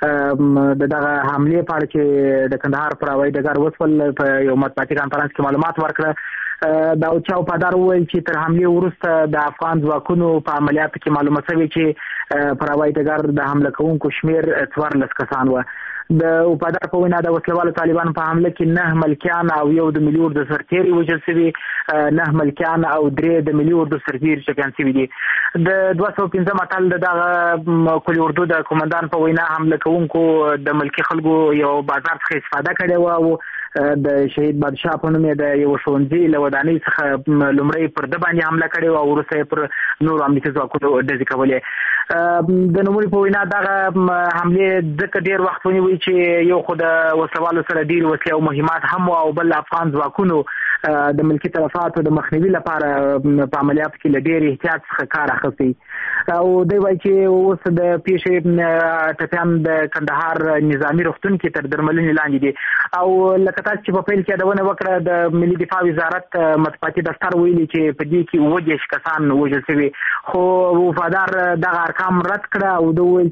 د دغه حملې په اړه چې د کندهار پر هوایي ډګر وسول په یو مطبوعاتي کانفرنس کې معلومات ورکړه. داود شاه وفادار وویل چې تر حملې وروسته د افغان ځواکونو په عملیاتو کې معلومه شوې چې پر هوایي ډګر د حمله کوونکو شمېر څوارلس کسان وو. د وفادار په وینا د وسلوالو طالبانو په حمله کې نه ملکیان او یو د ملي اردو سرتیري وژل شوي، نه ملکیان او درې د ملي اردو سرتیري ټپیان شوي دي. د دوه سوه پنځم اتل د دغه کلي اردو د قومندان په وینا حمله کوونکو د ملکي خلکو یو بازار څخه استفاده کړې وه او د شهید بادشاه په نوم د یو ښوونځي له ودانۍ څخه لومړی پر ده باندې حمله کړې وه او وروسته یې پر نورو امنیتي ځواکونو ډزې کولې. د نوموړي په وینا دغه حملې ځکه ډېر وخت ونیوی چې یو خو د وسلوالو سره ډېر وسلې او مهمات هم او بل افغان ځواکونو د ملکي تلفاتو د مخنیوي لپاره په عملیاتو کې له ډېر احتیاط څخه کار اخیستی او دوی وایي چې اوس د پیښې ټپیان د کندهار نظامي روغتون کې تر درملنې لاندې دي او لکه تاسو چې په پیل کې یادونه وکړه د ملي دفاع وزارت مطبوعاتي دفتر ویلي چې په دې کې اووه دېرش کسان وژل شوي، خو وفادار دغه ارقام رد کړه او دوی ویل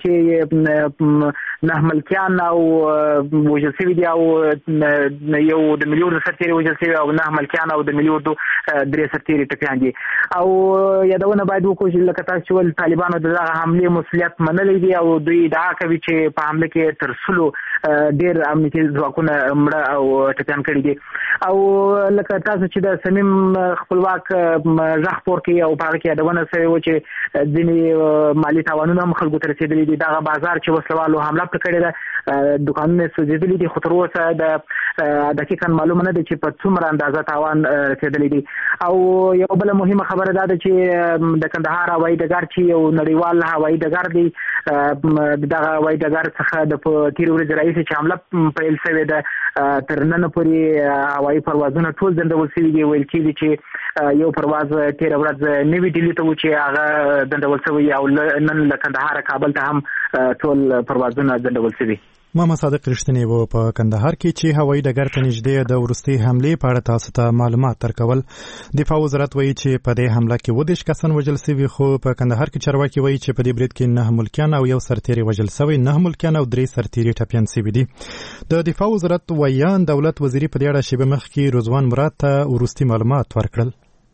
چې نه ملکیان او وژل شوي دي او یو د ملي اردو سرتیري وژل شوي او نه ملکیان او د ملي اردو درې سرتیري ټپیان دي. او یادونه باید وکړو چې لکه تاسو چې ویل طالبانو د دغه حملې مسؤلیت منلی دی او دوی ادعا کوي چې په حمله کې تر سلو ډېر امنیتي ځواکونه مړه او ټپیان کړي دي. او لکه تاسو چې د صمیم خپلواک غږ پور کې او په هغه کې یادونه شوې وه چې ځینې مالي تاوانونه هم خلکو ته رسېدلي دي. دغه بازار چې وسلوالو حمله پرې کړې ده دوکانونه یې سوځېدلي دي، خو تر اوسه د دقیقا معلومه نه ده چې په څومره اندازه تاوان رسېدلی دي. او یو بله مهمه خبره دا ده چې د کندهار هوایي ډګر چې یو نړیوال هوایي ډګر دی، دغه هوایي ډګر څخه د تېرې ورځې راهیسې چې حمله پیل شوې ده تر ننه پورې هوایي پروازونه ټول ځنډول شوي دي. ویل کېږي چې یو پرواز تېره ورځ نوي ډیلي ته و چې هغه ځنډول شوی او نن له کندهاره کابل ته هم ټول پروازونه ځنډول شوي. محمد صادق رښتینی و په کندهار کې چې هوایي ډګر ته نږدې د وروستۍ حملې په اړه تاسو ته معلومات درکول. دفاع وزارت وایي چې په دې حمله کې اووه دېرش کسان وژل شوي، خو په کندهار کې چارواکي وایي چې په دې برید کې نه ملکیان او یو سرتیری وژل شوی، نه ملکیان او درې سرتیري ټپیان شوي دي. د دفاع وزارت ویان دولت وزیري په دې اړه شیبه مخکې رضوان مراد ته وروستي معلومات ورکړل.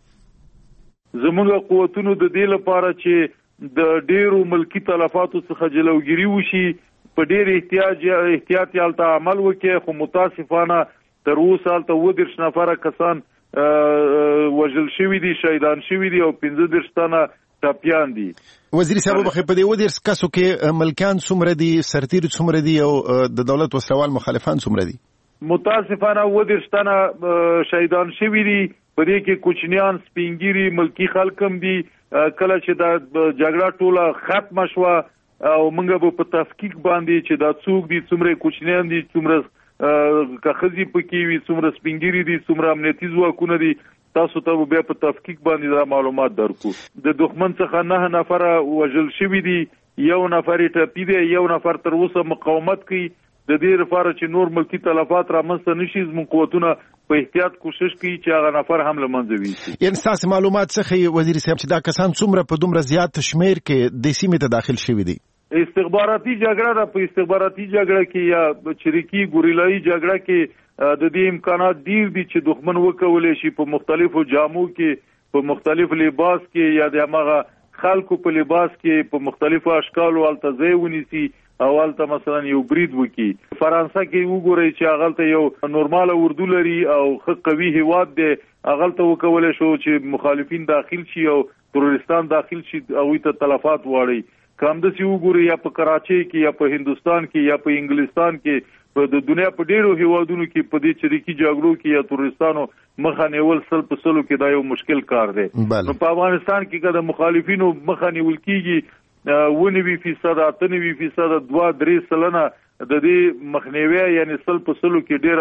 زموږ قوتونو د دې لپاره چې د ډېرو ملکي تلفاتو څخه جلوګیري وشي په ډېر احتیاط احتیاط یالته عمل وکړي، خو متاسفانه تر اوسه هلته اووه دېرش نفره کسان وژل شوي دي، شهیدان شوي دي او پنځه دېرش تنه ټپیان دي. وزیر صاحب بخیر، په دې اووه دېرش کسو کې ملکیان څومره دي، سرتیري څومره دي او د دولت وسلوال مخالفان څومره دي؟ متاسفانه اووه دېرش تنه شهیدان شوي دي، په دې کې کوچنیان، سپینګیري، ملکي خلک هم دي. کله چې دا جګړه ټوله ختمه شوه او موږ به په تفکیک باندې چې دا څوک دي، څومره کوچنیان دي، څومره که ښځې پکې وي، څومره سپینګیري دي، څومره امنیتي ځواکونه دي، تاسو ته بیا په تفکیک باندې دا معلومات درکو. د دښمن څخه نه نفره وژل شوي دي، یو نفر یې ټپي دی، یو نفر تر اوسه مقاومت کوي. د دې لپاره چې نور ملکي تلفات رامنځته نشي، زموږ قوتونه په احتیاط کوشش کوي چې هغه نفر هم له منځه ویسي. یعنې ستاسې معلومات څخه وزیر صاحب چې دا کسان څومره په دومره زیات شمېر کې د سیمې ته داخل شوي دي؟ استخباراتي جګړه ده. په استخباراتي جګړه کې یا چریکي ګوریلایي جګړه کې د دې امکانات ډیر دي چې دښمن وکولی شي په مختلفو جامو کې، په مختلف لباس کې یا د هغه خلکو په لباس کې په مختلفو اشکالو هلته ځای ونیسي او هلته مثلا یو برید وکړي. فرانسه کې وګورئ چې هغلته یو نورماله اردو لري او ښه قوي هیواد دی، هغلته وکولی شو چې مخالفین داخل شي او تروریستان داخل شي، هغوی ته تلفات واړوي. که همداسې وګورئ یا په کراچۍ کې یا په هندوستان کې یا په انګلستان کې، د دنیا په ډیرو هیوادونو کې په دې چریکي جګړو کې یا تروریستانو مخه نیول سل په سلو کې دا یو مشکل کار دی. نو په افغانستان کې که د مخالفینو مخه نیول کېږي اوه نوي فیصده، اته نوي فیصده، دوه درې سلنه د دې مخنیوی یعنې سل په سلو کې ډیره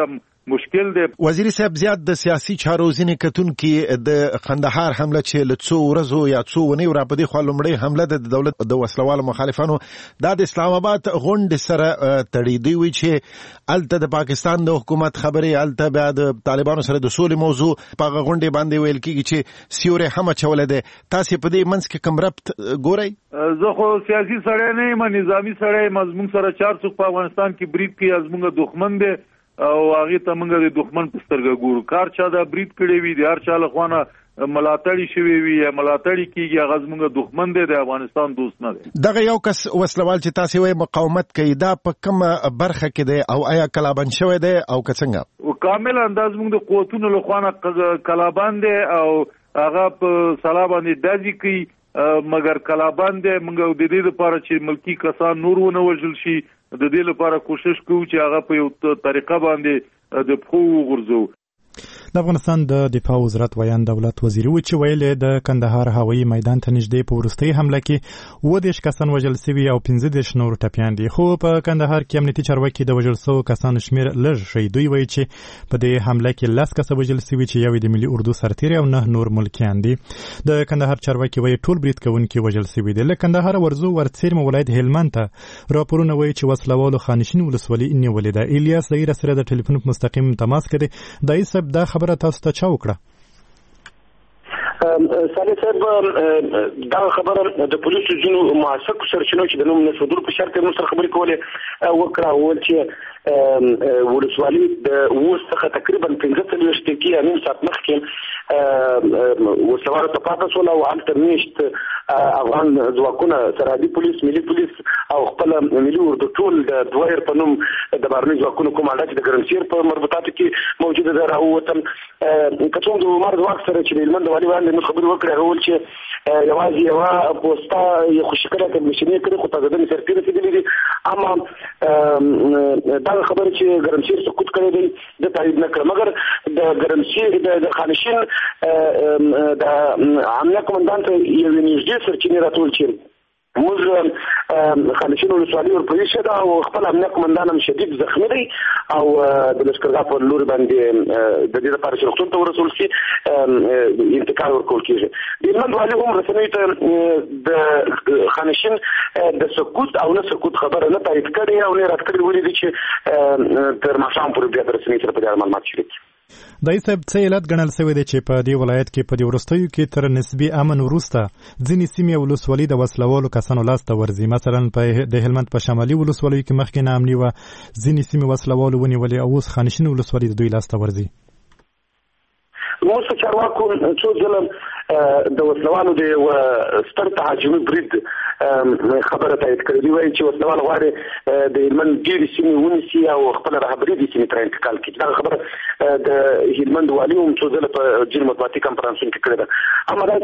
مشکل دی. وزیر صاحب زیات د سیاسي چارو ځینې کتونکي د قندهار حمله چې له څو ورځو یا څو ونیو را په دې خوا لومړۍ حمله د دولت د وسلوالو مخالفانو دا د اسلام آباد غونډې سره تړي. دوی وایي چې هلته د پاکستان د حکومت خبرې، هلته بیا د طالبانو سره د سولې موضوع په هغه غونډې باندې ویل کېږي چې سیوری هم اچولی دی. تاسې په دې منځ کې کوم ربط ګورئ؟ زه خو سیاسي سړی نه یم، نظامي سړی یم. زموږ سره چار څوک په افغانستان کې برید کوي، زموږ دښمن دی او هغې ته موږ د دښمن په سترګه ګورو. که هر چا دا برید کړی وي، د هر چا له خوا نه ملاتړي شوی وي یا ملاتړي کېږي، هغه زموږ دښمن دی، د افغانستان دوست نه دی. دغه یو کس وسلوال چې تاسې وایي مقاومت کوي، دا په کومه برخه کې دی او آیا کلابند شوی دی او که څنګه؟ کامل انداز موږ د قوتونو له خوا نه کلابند دی او هغه په سلا باندې ډزې کوي، مګر کلابند دی. موږ د دې لپاره چې ملکي کسان نور ونه وژل شي، د دې لپاره کوشش کوو چې هغه په یو طریقه باندې د پښو وغورځوو. د افغانستان د دفاع وزارت ویان دولت وزیر و چې ویلې د کندهار هوایي میدان ته نږدې په وروستۍ حمله کې اووه دېرش کسان وژل سوي او پنځه دېرش نور ټپیان دي. خو په کندهار کې امنیتي چارواکي د وژل سوو کسانو شمېر لږ ښیي. دوی وایي چې په دې حمله کې لس کسه وژل سوي چې یو د ملي اردو سرتیری او نه نور ملکیان دي. د کندهار چارواکي وایي ټول برید کوونکي وژل سوي دي. له کندهار ورزو ورڅیرمه ولایت هلمند ته راپورونه وایي چې وسلوالو خانشین ولسوالي نیولې ده. الیاس دایر سره د ټلیفون په مستقیم تماس کړی. دای صاحب دا خبره تاسو ته چا وکړه؟ صالح صاحب دا خبره د پولیسو ځینو موثقو سرچینو چې د نوم نه صدور په شرط موږ سره خبرې کولې وکړه، وویل چې ولسوالي د اوس څخه تقریبا پنځه څلوېښت دقیقې نیم ساعت مخکې وسلوالو ته پاته شول او هلته میشت افغان ځواکونه، سرحدي پولیس، ملي پولیس او خپل ملي اردو ټول د دویر په نوم د بهرني ځواکونو کوم اړه چې د ګرمسیر په مربوطاتو کې موجوده ده راووتل. که څوم د عمر ځواک سره چې د هلمند والي باندې موږ خبرې وکړې، هغه وویل چې یوازې یوه پوسټه یې خوشي کړې کمیشنې کړې، خو تازه دمې سرتې رسېدلې دي. اما دغه خبره چې ګرمسیر سقوط کړی دی د تایید نه کړه، مګر د ګرمسیر د خانشین د امنیه قمندان ته یوې نږدې سرچینې راټول چې موږ خانشین ولسوالي ورپولیسه ده او خپل امنیه قمندان هم شدید زخمي دی او د لښکرګاه په لوري باندې د دې لپاره چې روغتون ته ورسول شي انتقال ورکول کېږي. د هلمند والي هم رسنیو ته د خانشین د سقوط او نه سقوط خبره نه تایید کړې او نه رد کړې، ولیدي چې تر ماښام پورې بیا د رسنیو سره په دې اړه معلومات شریک. دای صاحب څه علت ګڼل شوی دی چې په دې ولایت کې په دې وروستیو کې تر نسبي امن وروسته ځینې سیمې او ولسوالۍ د وسلوالو کسانو لاسته ورځي؟ مثلا په د هلمند په شمالي ولسوالیو کې مخکې ناامني وه، ځینې سیمې وسلوالو ونیولې او اوس خانشین ولسوالۍ د دوی لاسته ورځي. موږ چارواکو څو ځله د وسلوالو د یو ستر تهاجمي برید خبره تایید کړې دی، وایي چې وسلوال غواړي د هلمند ډېرې سیمې ونیسي او خپله رهبري دې سیمې ته انتقال کړي. دغه خبره د هلمند والي هم څو ځله په ځینو مطبوعاتي کنفرانسونو کې کړې ده. اما دا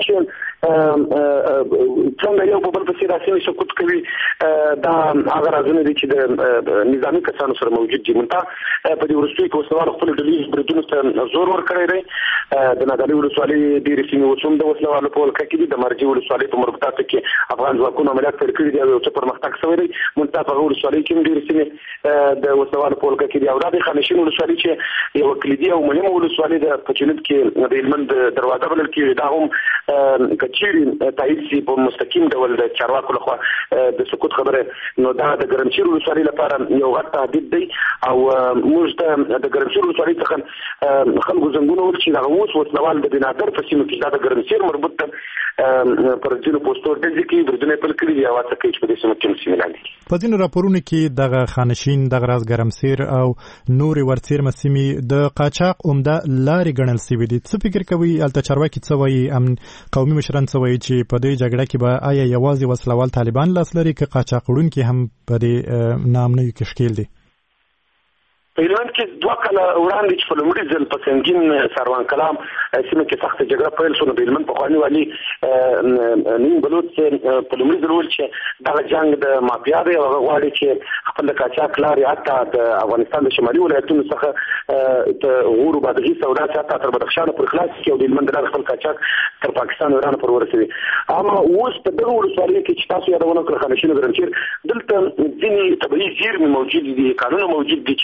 چې څنګه یو په بل پسې دا سیمې سقوط کوي، دا هغه رازونه دي چې د نظامي کسانو سره موجود دي. منتها په دې وروستیو کې وسلوال خپلو ډلهییزو بریدونو ته زور ورکړی دی. د نادعلي ولسوالۍ ډېرې سیمې اوس هم د وسلوالو په ولکه کې دي. د مرجې ولسوالۍ په مربوطاتو کې افغان ځواکونو عملیات پیل کړي دي او یو څه پرمختګ شوی دی. منتها په هغه ولسوالۍ کې هم ډېرې سیمې د وسلوالو په ولکه کې دي او دا د خانشین ولسوالۍ چې یوه کلیدي او مهمه ولسوالۍ ده په جنوب کې د هلمند دروازه بلل کېږي، دا هم که چیرې تایید شي په مستقیم ډول د چارواکو لخوا د سقوط خبره، نو دا د ګرمسیر ولسوالۍ لپاره یو غټ تهدید دی او موږ ته د ګرمسیر ولسوالۍ څخه خلکو زنګونه ول چې دغه اوس وسلوال د بنادر په سیمو کې دا د ګرمسیر مربوط ته پر ځینو پوسټو ډزې کوي، بریدونه پیل کړي دي او هڅه کوي چې په دې سیمو کې سیمې لاندې. په ځینو راپورونو کې دغه خانشین، دغه راز ګرمسیر او نورې ورڅیرمه سیمې د قاچاق عمده لارې ګڼل سوي دي. څه فکر کوي هلته چارواکي څه وایي، قومي مشران څه وایي چې په دې جګړه کې به آیا یوازې وسلوال طالبان لاس لري که قاچاق وړونکي هم په دې ناامنیو کې ښکېل دي؟ په هلمند کې دوه کاله وړاندې چې په لومړي ځل په سنګین سروان کلام سیمه کې سخته جګړه پیل شوه، نو د هلمند پخواني والي نیم بلوچ په لومړي ځل وویل چې دغه جنګ د مافیا دی او هغه غواړي چې خپل د قاچاق لارې حتی د افغانستان د شمالي ولایتونو څخه د غور و بادغي سودا چې حتی تر بدخشانه پورې خلاص کړي او د هلمند لارې خپل قاچاق تر پاکستان او ایران پورې ورسوي. اما اوس په دغه ولسوالۍ کې چې تاسو یادونه کړه خانشین ګرمسیر، دلته ځینې طبیعي زیرمې موجود دي، کانونه موجود دي چې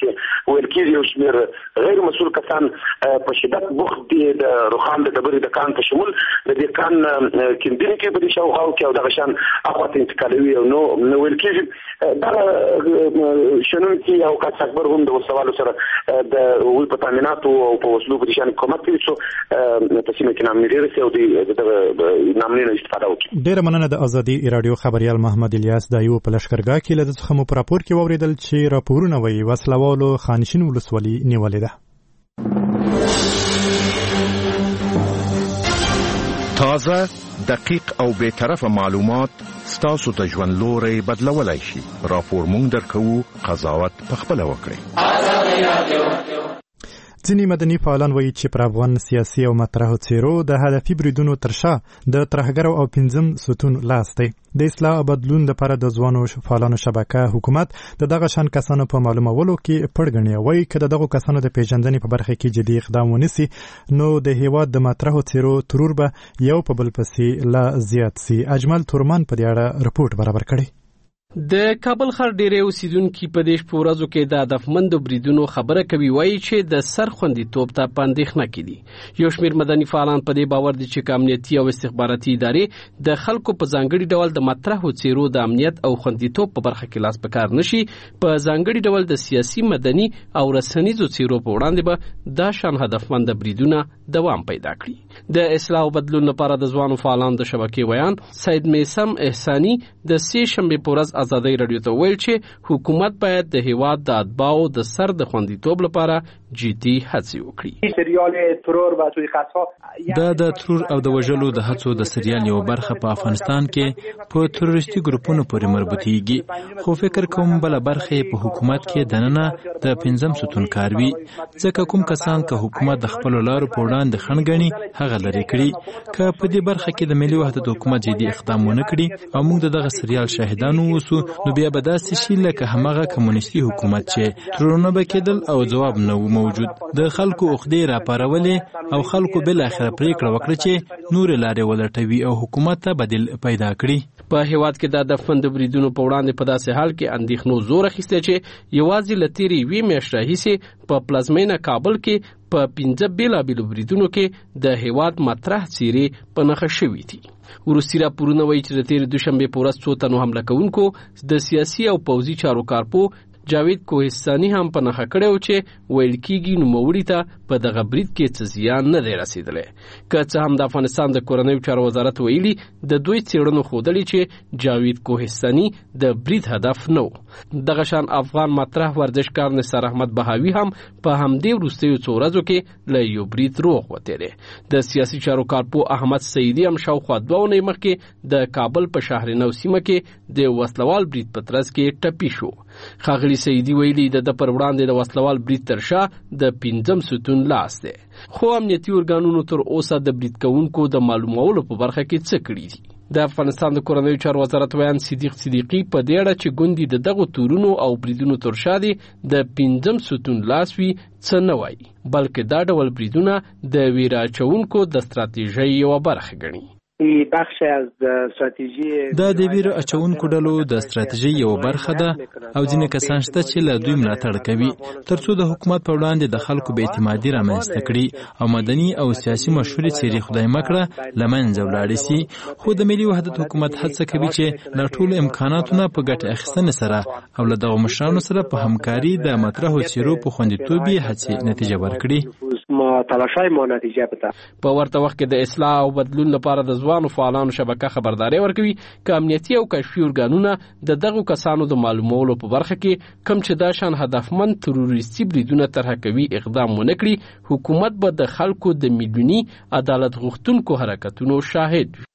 ویل کېږي یو شمېر غیر مسؤل کسان په شدت بوخت دي د روخان د ډبرې د کان په شمول د دې کان کیندونکي په دې شاوخوا کې او دغه شان اخواته انتقالوي او نو نو ویل کېږي دا شنونکي او کاڅکبر هم د وسوالو سره د وی په تامیناتو او په وسلو په شان کومک کوي چې په سیمه کې نامنیري رسي او د نامنیري استفاده وکړي. ډېر مننه د ازادي رادیو خبريال محمد الیاس دایو په لشکرګاه کې له څخه مو په راپور کې ووریدل چې راپورونه وایي وسلوالو خانشین ولسوالي نیولې ده. تازه دقیق او بے طرفه معلومات ستاسو د ژوند لوري بدلولای شي. راپور مونږ درکو، قضاوت پخپله وکړئ. ځینې مدني فعالان وایي چې پر افغان سیاسي او مطرحو څیرو د هدفي بریدونو تر شا د ترهګرو او پنځم ستون لاس دی. د اصلاح او بدلون لپاره د ځوانو فعالانو شبکه حکومت د دغه شان کسانو په معلومولو کې پړ ګڼي. وایي که د دغو کسانو د پیژندنې په برخه کې جدي اقدام ونیسي نو د هیواد د مطرحو څیرو ترور به یو په بل پسې لا زیات سي. اجمل تورمان په دې اړه رپورټ برابر کړی. د کابل ښار ډېری اوسیدونکي په دې شپو ورځو کې د هدفمندو بریدونو خبره کوي. وایي چې د سر خوندیتوب ته په اندېښنه کې دي. یو شمېر مدني فعالان په دې باور دي چې امنیتي او استخباراتي ادارې د خلکو په ځانګړي ډول د مطرحو څیرو د امنیت او خوندیتوب په برخه کې لاس په کار نشي. په ځانګړي ډول د سیاسي، مدني او رسنیزو څیرو په وړاندې به دا شان هدفمند بریدونه دوام پیدا کړي. د اصلاح او بدلون لپاره د ځوانو فعالانو د شبکې ویان سید میثم احساني د سې شنبې په ورځ ازادي رادیو ته ویل چې حکومت باید د هیواد د اتباعو د سر د خوندیتوب لپاره جدي هڅې وکړي. سریال ترور و سویخطها دا د ترور او د وژلو د هڅو د سریال یو برخه په افغانستان کې په تروریستي ګروپونو پورې مربوطیږي. خو فکر کوم بل برخه په حکومت کې دننه د پنځم ستون کار وي، ځکه کوم کسان که حکومت د خپل لارو په وړاندې خنډ ګڼي هغه لري کړي. که په دې برخه کې د ملي وحدت حکومت جدي اقدام ونه کړي او موږ دغه سریال شاهدان ووسو نو بیا به داسې شي لکه همغه کمونیستي حکومت چې ترورونه به کېدل او ځواب نه و موجود. د خلکو عقدې راپارولې او خلکو بالاخره پریکړه وکړه چې نور لارې ولټوي او حکومت ته بدیل پیدا کړي. په هیواد کې د هدفمند بریدونو په وړاندې په داسې حال کې اندېښنو زور اخیستی چې یوازې له تېرې یوې میاشتې راهیسې په پلازمینه کابل کې په پنځه بېلابېلو بریدونو کې د هیواد مطرح څیرې په نښه شوي دي. وروستي راپورونه وایي چې د تېرې دوشنبې په ورځ څو تنو حمله کوونکو د سیاسي او پوځي چارو کارپو جاوید کوهستاني هم په نښه کړی و چې ویل کېږي نوموړي ته په دغه برید کې څه زیان نه دی رسېدلی. که څه هم د افغانستان د کورنیو چارو وزارت ویلي د دوی څېړنو ښودلي چې جاوید کوهستاني د برید هدف نه و. دغه شان افغان مطرح ورزشکار نثار احمد بهاوي هم په همدې وروستیو څو ورځو کې له یو برید روغ وتېری. د سیاسي چارو کارپو احمد سعیدي هم شاوخوا دوه اونۍ مخکې د کابل په شهر نو سیمه کې د وسلوال برید په ترڅ کې ټپي شو. ښاغلي سعیدي ویلي د ده پر وړاندې د وسلوال برید تر شا د پنځم ستون لاس دی. خو امنیتي ارګانونو تر اوسه د برید کوونکو د معلومولو په برخه کې څه کړي دي. د افغانستان د کورنیو چارو وزارت ویان صدیق صدیقي په دې اړه چې ګوندي د دغو تورونو او بریدونو تر شا دي د پنځم ستون لاس وي څه نه وایي، بلکې دا ډول بریدونه د ویره اچونکو د ستراتیژۍ یوه برخه ګڼي. بخش از استراتژی دا د ویرو اچونکو ډلو د ستراتیژۍ یو برخه ده او ځینې کسان شته چې له دوی ملاتړ کوي ترڅو د حکومت په وړاندې د خلکو بې اعتمادي رامنځته کړي او مدني او سیاسي مشورې څیرې خدای مکړه له منځه ولاړې سي. خو د ملي وحدت حکومت هڅه کوي چې له ټولو امکاناتو نه په ګټه اخیستنې سره او له دغو مشرانو سره په همکاري د مطرحو څیرو په خوندیتوب یې هڅې نتیجه ورکړي. په ورته وخت کې د اصلاح او بدلون لپاره د ځوانو فعالانو شبکه خبرداري ورکوي که امنیتي او کشفي ارګانونه د دغو کسانو د معلومولو په برخه کې کم چې دا شان هدفمند تروریستي بریدونه طرحه کوي اقدام ونه کړي، حکومت به د خلکو د میلیوني عدالت غوښتونکو حرکتونو شاهد وي.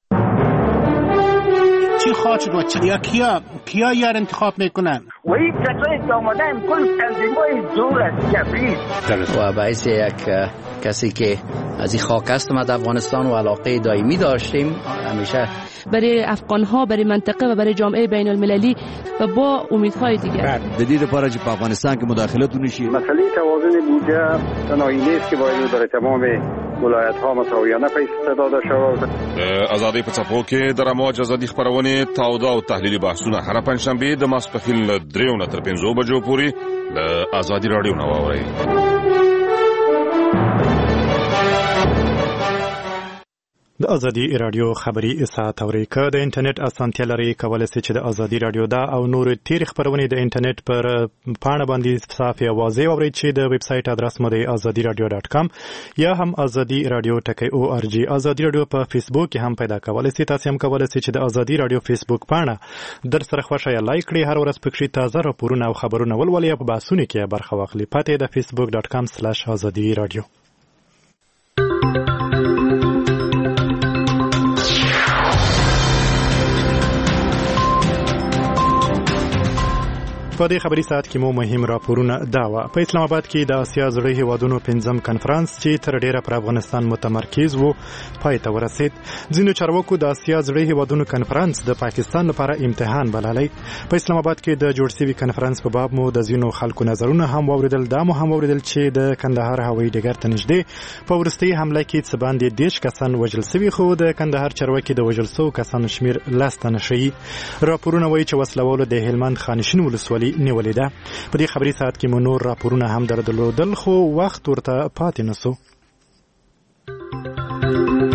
چی خواهد و چی یا کیا کیا یار انتخاب میکنن و این کسایی که آمدن کل تنظیمای دور از کبریز و باعث یک کسی که از این خاک هستم از افغانستان و علاقه دائمی داشتیم همیشه برای افغان‌ها، برای منطقه و برای جامعه بین المللی و با امیدهای دیگر. جدید لپاره که په افغانستان کې مداخلت ونشي. مسئله توازن بودجه تنهایی نیست که باید برای تمام ولایت ها مساویانه پیسته داده شود. ازادي په څپو کې د رموج ازادي خبرونه تاوده او تحلیلي بحثونه هر پنځشنبه د ماسپخیل له دریو نه تر پنځو بجو پورې له ازادي رادیو نه واورئ. د ازادي رادیو خبري اساعت اوري که د انټرنیټ اسانتیا لري کولای شئ چې د ازادي رادیو دا او نور تیر خبرونه د انټرنیټ پر پاڼه باندې صافي اوازې اوري چې د ویب سټ ادرس مو د azadi radio dot com یا هم azadi radio dot org. ازادي رادیو په فیسبوک کې هم پیدا کولای شئ. تاسو هم کولای شئ چې د ازادي رادیو فیسبوک پاڼه در سره خوښه یا لایک کړئ. هر ورځ پکې تازه راپورونه او خبرونه ولولئ په باسونه کې برخه واخلئ. پته د facebook dot com slash azadi radio. په دې خبري ساعت کې مو مهم راپورونه دا و. په اسلام آباد کې د اسیا زړې هیوادونو پنځم کنفرانس چې تر ډیره پر افغانستان متمرکز وو پای ته ورسید. ځینو چارواکو د اسیا زړې هیوادونو کنفرانس د پاکستان لپاره امتحان بللی. په اسلام آباد کې د جوړ شوي کنفرانس په باب مو د ځینو خلکو نظرونه هم واوریدل. دا مو هم واوریدل چې د کندهار هوایي ډګر ته نږدې په وروستۍ حمله کې څه باندې دېرش کسان وژل شوي، خو د کندهار چارواکي د وژل شوو کسانو شمیر لس تنه ښیي. راپورونه وایي چې وسلوالو د هلمند خانشین ولسوالۍ نیولې ده. په دې خبري ساعت کې مو نور راپورونه هم درلودل، خو وخت ورته پاتې نسو.